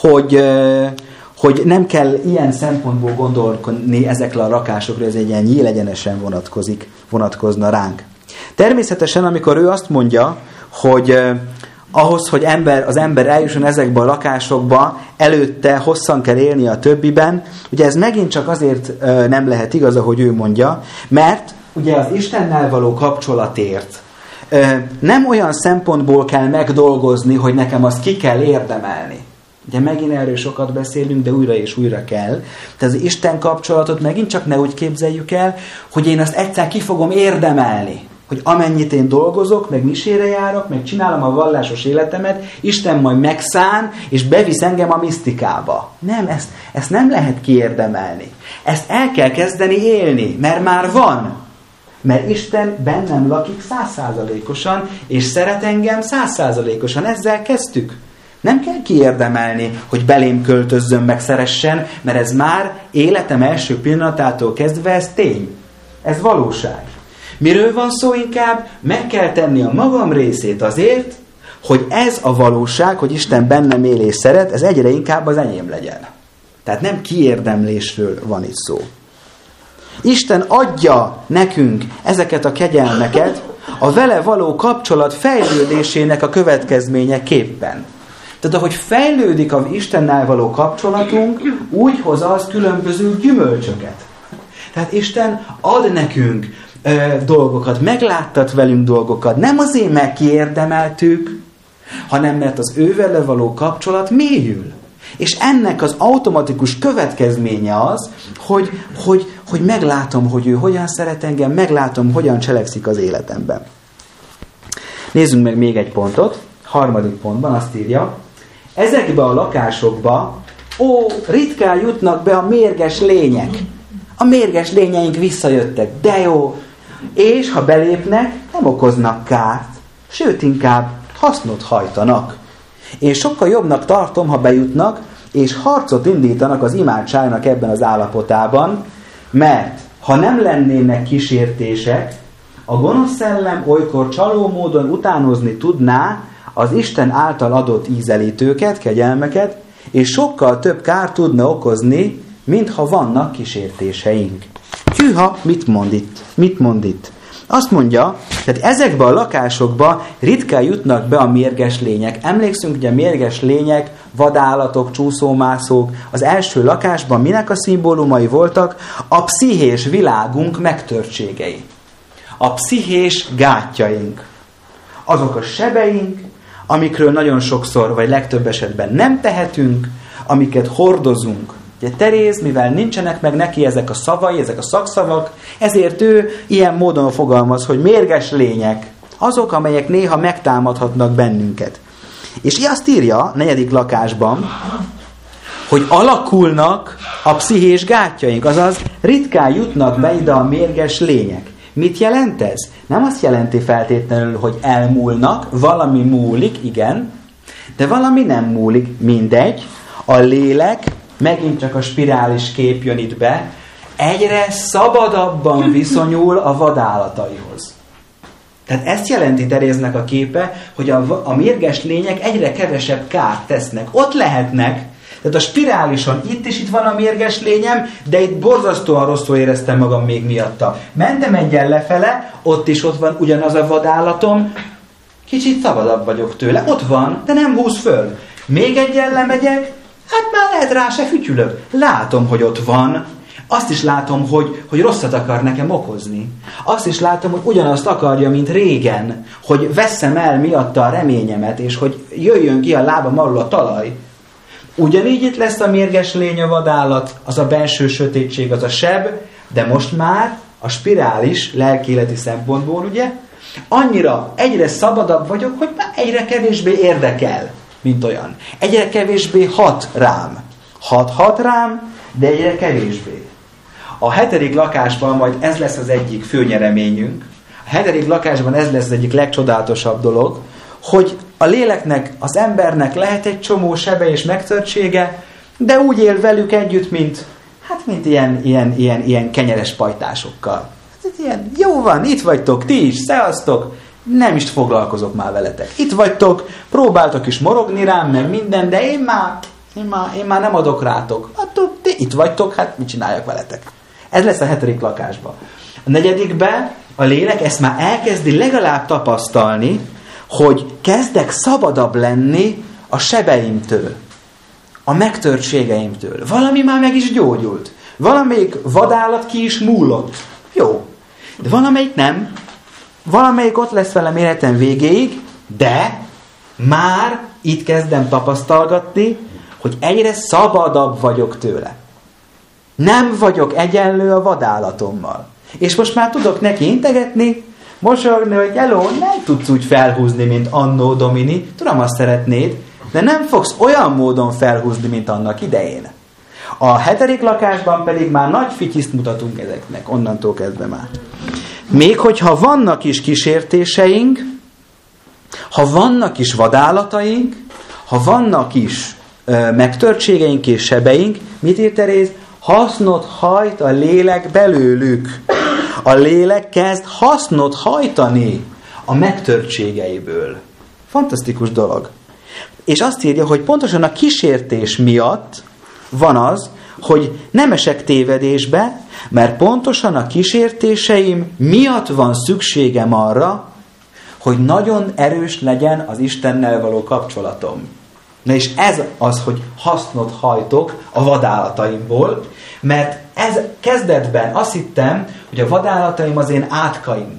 Speaker 1: hogy nem kell ilyen szempontból gondolkodni ezekre a rakásokra, ez egy ilyen nyílegyenesen vonatkozna ránk. Természetesen, amikor ő azt mondja, hogy ahhoz, hogy az ember eljusson ezekbe a lakásokba, előtte hosszan kell élni a többiben. Ugye ez megint csak azért nem lehet igaz, ahogy ő mondja, mert ugye az Istennel való kapcsolatért nem olyan szempontból kell megdolgozni, hogy nekem azt ki kell érdemelni. Ugye megint erről sokat beszélünk, de újra és újra kell. Tehát az Isten kapcsolatot megint csak ne úgy képzeljük el, hogy én azt egyszer ki fogom érdemelni. Hogy amennyit én dolgozok, meg misére járok, meg csinálom a vallásos életemet, Isten majd megszán, és bevisz engem a misztikába. Nem, ezt nem lehet kiérdemelni. Ezt el kell kezdeni élni, mert már van. Mert Isten bennem lakik 100%-osan, és szeret engem 100%-osan. Ezzel kezdtük. Nem kell kiérdemelni, hogy belém költözzön, meg szeressen, mert ez már életem első pillanatától kezdve, ez tény. Ez valóság. Miről van szó inkább? Meg kell tenni a magam részét azért, hogy ez a valóság, hogy Isten bennem él és szeret, ez egyre inkább az enyém legyen. Tehát nem kiérdemlésről van itt szó. Isten adja nekünk ezeket a kegyelmeket a vele való kapcsolat fejlődésének a következményeképpen. Tehát ahogy fejlődik az Istennel való kapcsolatunk, úgy hoz az különböző gyümölcsöket. Tehát Isten ad nekünk dolgokat, megláttat velünk dolgokat, nem azért, mert kiérdemeltük, hanem mert az ővele való kapcsolat mélyül. És ennek az automatikus következménye az, hogy meglátom, hogy ő hogyan szeret engem, meglátom, hogyan cselekszik az életemben. Nézzünk meg még egy pontot. 3. pontban azt írja, ezekbe a lakásokba, ritkán jutnak be a mérges lények. A mérges lényeink visszajöttek, de jó. És ha belépnek, nem okoznak kárt, sőt inkább hasznot hajtanak. Én sokkal jobbnak tartom, ha bejutnak, és harcot indítanak az imádságnak ebben az állapotában, mert ha nem lennének kísértések, a gonosz szellem olykor csaló módon utánozni tudná az Isten által adott ízelítőket, kegyelmeket, és sokkal több kárt tudna okozni, mintha vannak kísértéseink. Hűha, mit mond itt? Azt mondja, tehát ezekbe a lakásokba ritkán jutnak be a mérges lények. Emlékszünk, hogy a mérges lények, vadállatok, csúszómászók az első lakásban minek a szimbólumai voltak? A pszichés világunk megtörtségei. A pszichés gátjaink. Azok a sebeink, amikről nagyon sokszor, vagy legtöbb esetben nem tehetünk, amiket hordozunk, Ugye Teréz, mivel nincsenek meg neki ezek a szavai, ezek a szakszavak, ezért ő ilyen módon fogalmaz, hogy mérges lények, azok, amelyek néha megtámadhatnak bennünket. És azt írja a 4. lakásban, hogy alakulnak a pszichés gátjaink, azaz ritkán jutnak be ide a mérges lények. Mit jelent ez? Nem azt jelenti feltétlenül, hogy elmúlnak, valami múlik, igen, de valami nem múlik, mindegy. A lélek, megint csak a spirális kép jön itt be, egyre szabadabban viszonyul a vadállataihoz. Tehát ezt jelenti Teréznek a képe, hogy a mérges lények egyre kevesebb kárt tesznek. Ott lehetnek, tehát a spirálison itt van a mérges lényem, de itt borzasztóan rosszul éreztem magam még miatta. Mentem egyen lefele, ott van ugyanaz a vadállatom, kicsit szabadabb vagyok tőle. Ott van, de nem húz föl. Még egyen lemegyek, hát már lehet rá se fütyülök. Látom, hogy ott van. Azt is látom, hogy rosszat akar nekem okozni. Azt is látom, hogy ugyanazt akarja, mint régen. Hogy veszem el miatta a reményemet, és hogy jöjjön ki a lábam alól a talaj. Ugyanígy itt lesz a mérges lény, a vadállat, az a belső sötétség, az a seb, de most már a spirális lelkiéleti szempontból, ugye, annyira egyre szabadabb vagyok, hogy már egyre kevésbé érdekel, mint olyan. Egyre kevésbé hat rám. Hat rám, de egyre kevésbé. A 7. lakásban majd ez lesz az egyik fő nyereményünk. A 7. lakásban ez lesz az egyik legcsodálatosabb dolog, hogy a léleknek, az embernek lehet egy csomó sebe és megtörtsége, de úgy él velük együtt, mint ilyen kenyeres pajtásokkal. Ilyen, jó van, itt vagytok, ti is, szevasztok, nem is foglalkozok már veletek. Itt vagytok, próbáltok is morogni rám, meg minden, de én már nem adok rátok. Hát, ti itt vagytok, hát mit csináljak veletek? Ez lesz a 7. lakásban. A 4. a lélek ezt már elkezdi legalább tapasztalni, hogy kezdek szabadabb lenni a sebeimtől, a megtörtségeimtől. Valami már meg is gyógyult. Valamelyik vadállat ki is múlott. Jó. De valamelyik nem. Valamelyik ott lesz velem életem végéig, de már itt kezdem tapasztalgatni, hogy egyre szabadabb vagyok tőle. Nem vagyok egyenlő a vadállatommal. És most már tudok neki integetni, mosolyogni, hogy hello, nem tudsz úgy felhúzni, mint annó Domini. Tudom, azt szeretnéd, de nem fogsz olyan módon felhúzni, mint annak idején. A 7. lakásban pedig már nagy fityiszt mutatunk ezeknek, onnantól kezdve már. Még hogyha vannak is kísértéseink, ha vannak is vadállataink, ha vannak is megtörtségeink és sebeink, mit ír Teréz? Hasznot hajt a lélek belőlük. A lélek kezd hasznot hajtani a megtörtségeiből. Fantasztikus dolog. És azt írja, hogy pontosan a kísértés miatt van az, hogy nem esek tévedésbe, mert pontosan a kísértéseim miatt van szükségem arra, hogy nagyon erős legyen az Istennel való kapcsolatom. Na és ez az, hogy hasznot hajtok a vadállataimból, mert ez kezdetben azt hittem, hogy a vadállataim az én átkaim.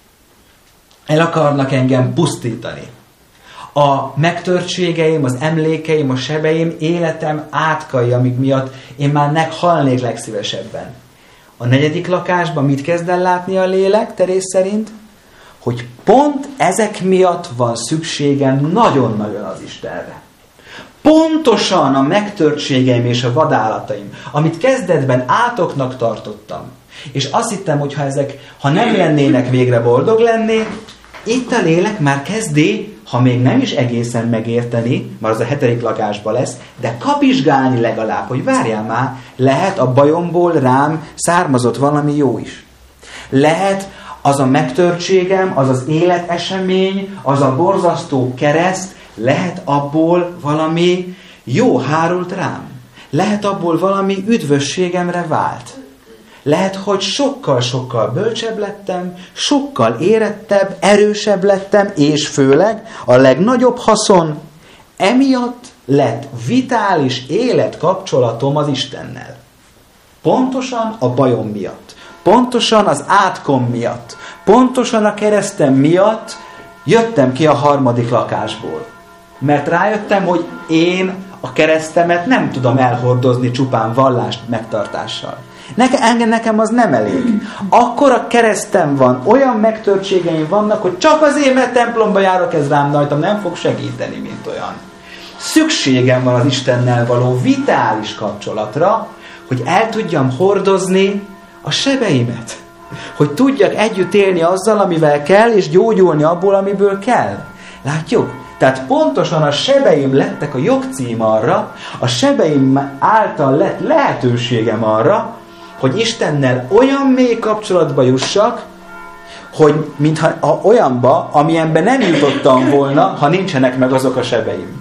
Speaker 1: El akarnak engem pusztítani. A megtörtségeim, az emlékeim, a sebeim, életem átkai, amik miatt én már meghalnék legszívesebben. A 4. lakásban mit kezd el látni a lélek, Teréz szerint? Hogy pont ezek miatt van szükségem nagyon-nagyon az Istenre. Pontosan a megtörtségeim és a vadállataim, amit kezdetben átoknak tartottam, és azt hittem, hogy ha nem lennének, végre boldog lennék, itt a lélek már kezdi, ha még nem is egészen megérteni, mert az a 7. lakásban lesz, de kapizsgálni legalább, hogy várjál már, lehet a bajomból rám származott valami jó is. Lehet az a megtörtségem, az az életesemény, az a borzasztó kereszt, lehet abból valami jó hárult rám. Lehet abból valami üdvösségemre vált. Lehet, hogy sokkal-sokkal bölcsebb lettem, sokkal érettebb, erősebb lettem, és főleg a legnagyobb haszon, emiatt lett vitális életkapcsolatom az Istennel. Pontosan a bajom miatt, pontosan az átkom miatt, pontosan a keresztem miatt jöttem ki a 3. lakásból. Mert rájöttem, hogy én a keresztemet nem tudom elhordozni csupán vallást megtartással. Nekem az nem elég. Akkor a keresztem van, olyan megtörtségeim vannak, hogy csak azért, mert templomba járok, ez rám rajtam nem fog segíteni, mint olyan. Szükségem van az Istennel való vitális kapcsolatra, hogy el tudjam hordozni a sebeimet. Hogy tudjak együtt élni azzal, amivel kell, és gyógyulni abból, amiből kell. Látjuk? Tehát pontosan a sebeim lettek a jogcím arra, a sebeim által lett lehetőségem arra, hogy Istennel olyan mély kapcsolatba jussak, hogy mintha olyanba, amilyenben nem jutottam volna, ha nincsenek meg azok a sebeim.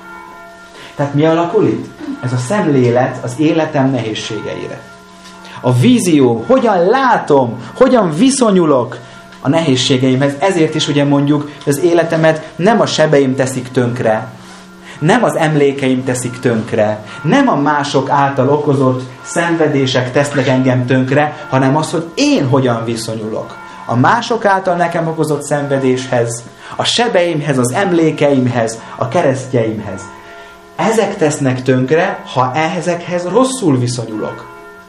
Speaker 1: Tehát mi alakul itt? Ez a szemlélet az életem nehézségeire. A vízió, hogyan látom, hogyan viszonyulok a nehézségeimhez. Ezért is ugye mondjuk, hogy az életemet nem a sebeim teszik tönkre, nem az emlékeim teszik tönkre, nem a mások által okozott szenvedések tesznek engem tönkre, hanem az, hogy én hogyan viszonyulok a mások által nekem okozott szenvedéshez, a sebeimhez, az emlékeimhez, a keresztjeimhez. Ezek tesznek tönkre, ha ezekhez rosszul viszonyulok.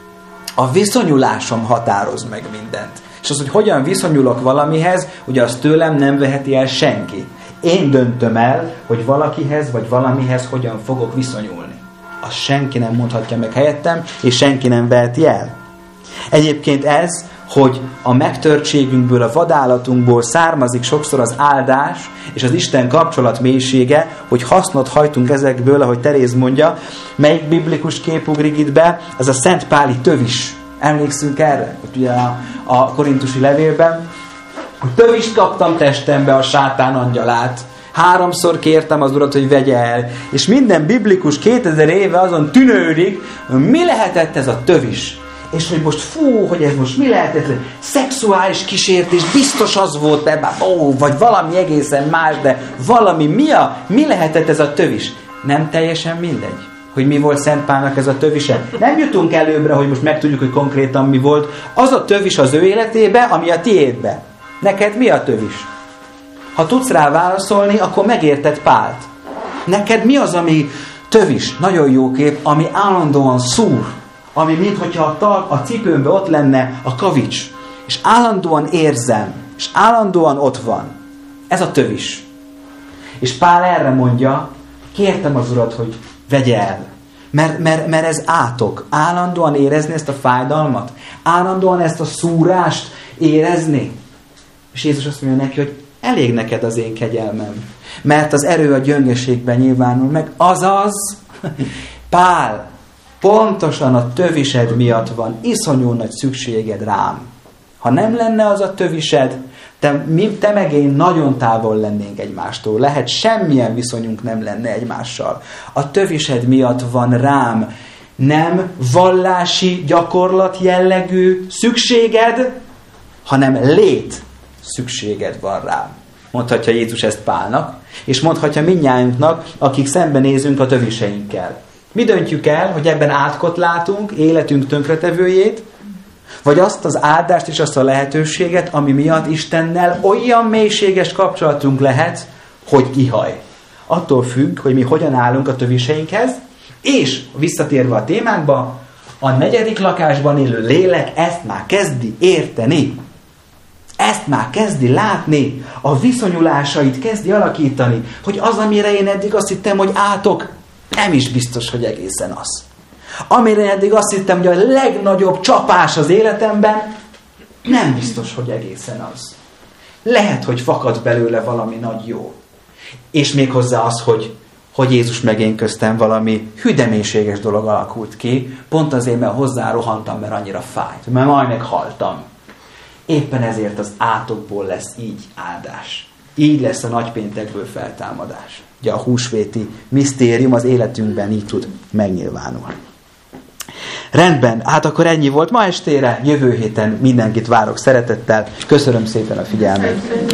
Speaker 1: A viszonyulásom határoz meg mindent. És az, hogy hogyan viszonyulok valamihez, ugye azt tőlem nem veheti el senki. Én döntöm el, hogy valakihez vagy valamihez hogyan fogok viszonyulni. Azt senki nem mondhatja meg helyettem, és senki nem veheti el. Egyébként ez, hogy a megtörtségünkből, a vadállatunkból származik sokszor az áldás, és az Isten kapcsolat mélysége, hogy hasznot hajtunk ezekből, ahogy Teréz mondja. Melyik biblikus kép ugrik itt be? Ez a Szent Páli tövis. Emlékszünk erre? Hogy ugye a korintusi levélben, hogy tövist kaptam testembe a sátán angyalát. 3-szor kértem az Urat, hogy vegye el. És minden biblikus 2000 éve azon tűnődik, mi lehetett ez a tövis. És hogy most hogy ez most mi lehetett? Szexuális kísértés, biztos az volt ebben, vagy valami egészen más, de valami, mi lehetett ez a tövis? Nem teljesen mindegy, hogy mi volt Szent Pálnak ez a tövise. Nem jutunk előbbre, hogy most megtudjuk, hogy konkrétan mi volt. Az a tövis az ő életébe, ami a tiédbe. Neked mi a tövis? Ha tudsz rá válaszolni, akkor megérted Pált. Neked mi az, ami tövis? Nagyon jó kép, ami állandóan szúr. Ami minthogyha a cipőmbe ott lenne a kavics. És állandóan érzem. És állandóan ott van. Ez a tövis. És Pál erre mondja, kértem az Urat, hogy vegye el. Mert ez átok. Állandóan érezni ezt a fájdalmat. Állandóan ezt a szúrást érezni. És Jézus azt mondja neki, hogy elég neked az én kegyelmem. Mert az erő a gyöngeségben nyilvánul meg. Azaz, Pál, pontosan a tövised miatt van iszonyú nagy szükséged rám. Ha nem lenne az a tövised, te meg én nagyon távol lennénk egymástól. Lehet semmilyen viszonyunk nem lenne egymással. A tövised miatt van rám nem vallási gyakorlat jellegű szükséged, hanem lét szükséged van rám. Mondhatja Jézus ezt Pálnak, és mondhatja mindnyájunknak, akik szembenézünk a töviseinkkel. Mi döntjük el, hogy ebben átkot látunk, életünk tönkretevőjét, vagy azt az áldást és azt a lehetőséget, ami miatt Istennel olyan mélységes kapcsolatunk lehet, hogy ihaj. Attól függ, hogy mi hogyan állunk a töviseinkhez, és visszatérve a témánkba, a 4. lakásban élő lélek ezt már kezdi érteni. Ezt már kezdi látni, a viszonyulásait kezdi alakítani, hogy az, amire én eddig azt hittem, hogy átok, nem is biztos, hogy egészen az. Amire én eddig azt hittem, hogy a legnagyobb csapás az életemben, nem biztos, hogy egészen az. Lehet, hogy fakad belőle valami nagy jó. És méghozzá az, hogy Jézus meg én köztem valami hüdemélységes dolog alakult ki, pont azért, mert hozzá rohantam, mert annyira fájt, mert majd meghaltam. Éppen ezért az átokból lesz így áldás. Így lesz a nagypéntekből feltámadás. Ugye a húsvéti misztérium az életünkben így tud megnyilvánulni. Rendben, hát akkor ennyi volt ma estére, jövő héten mindenkit várok szeretettel. Köszönöm szépen a figyelmét.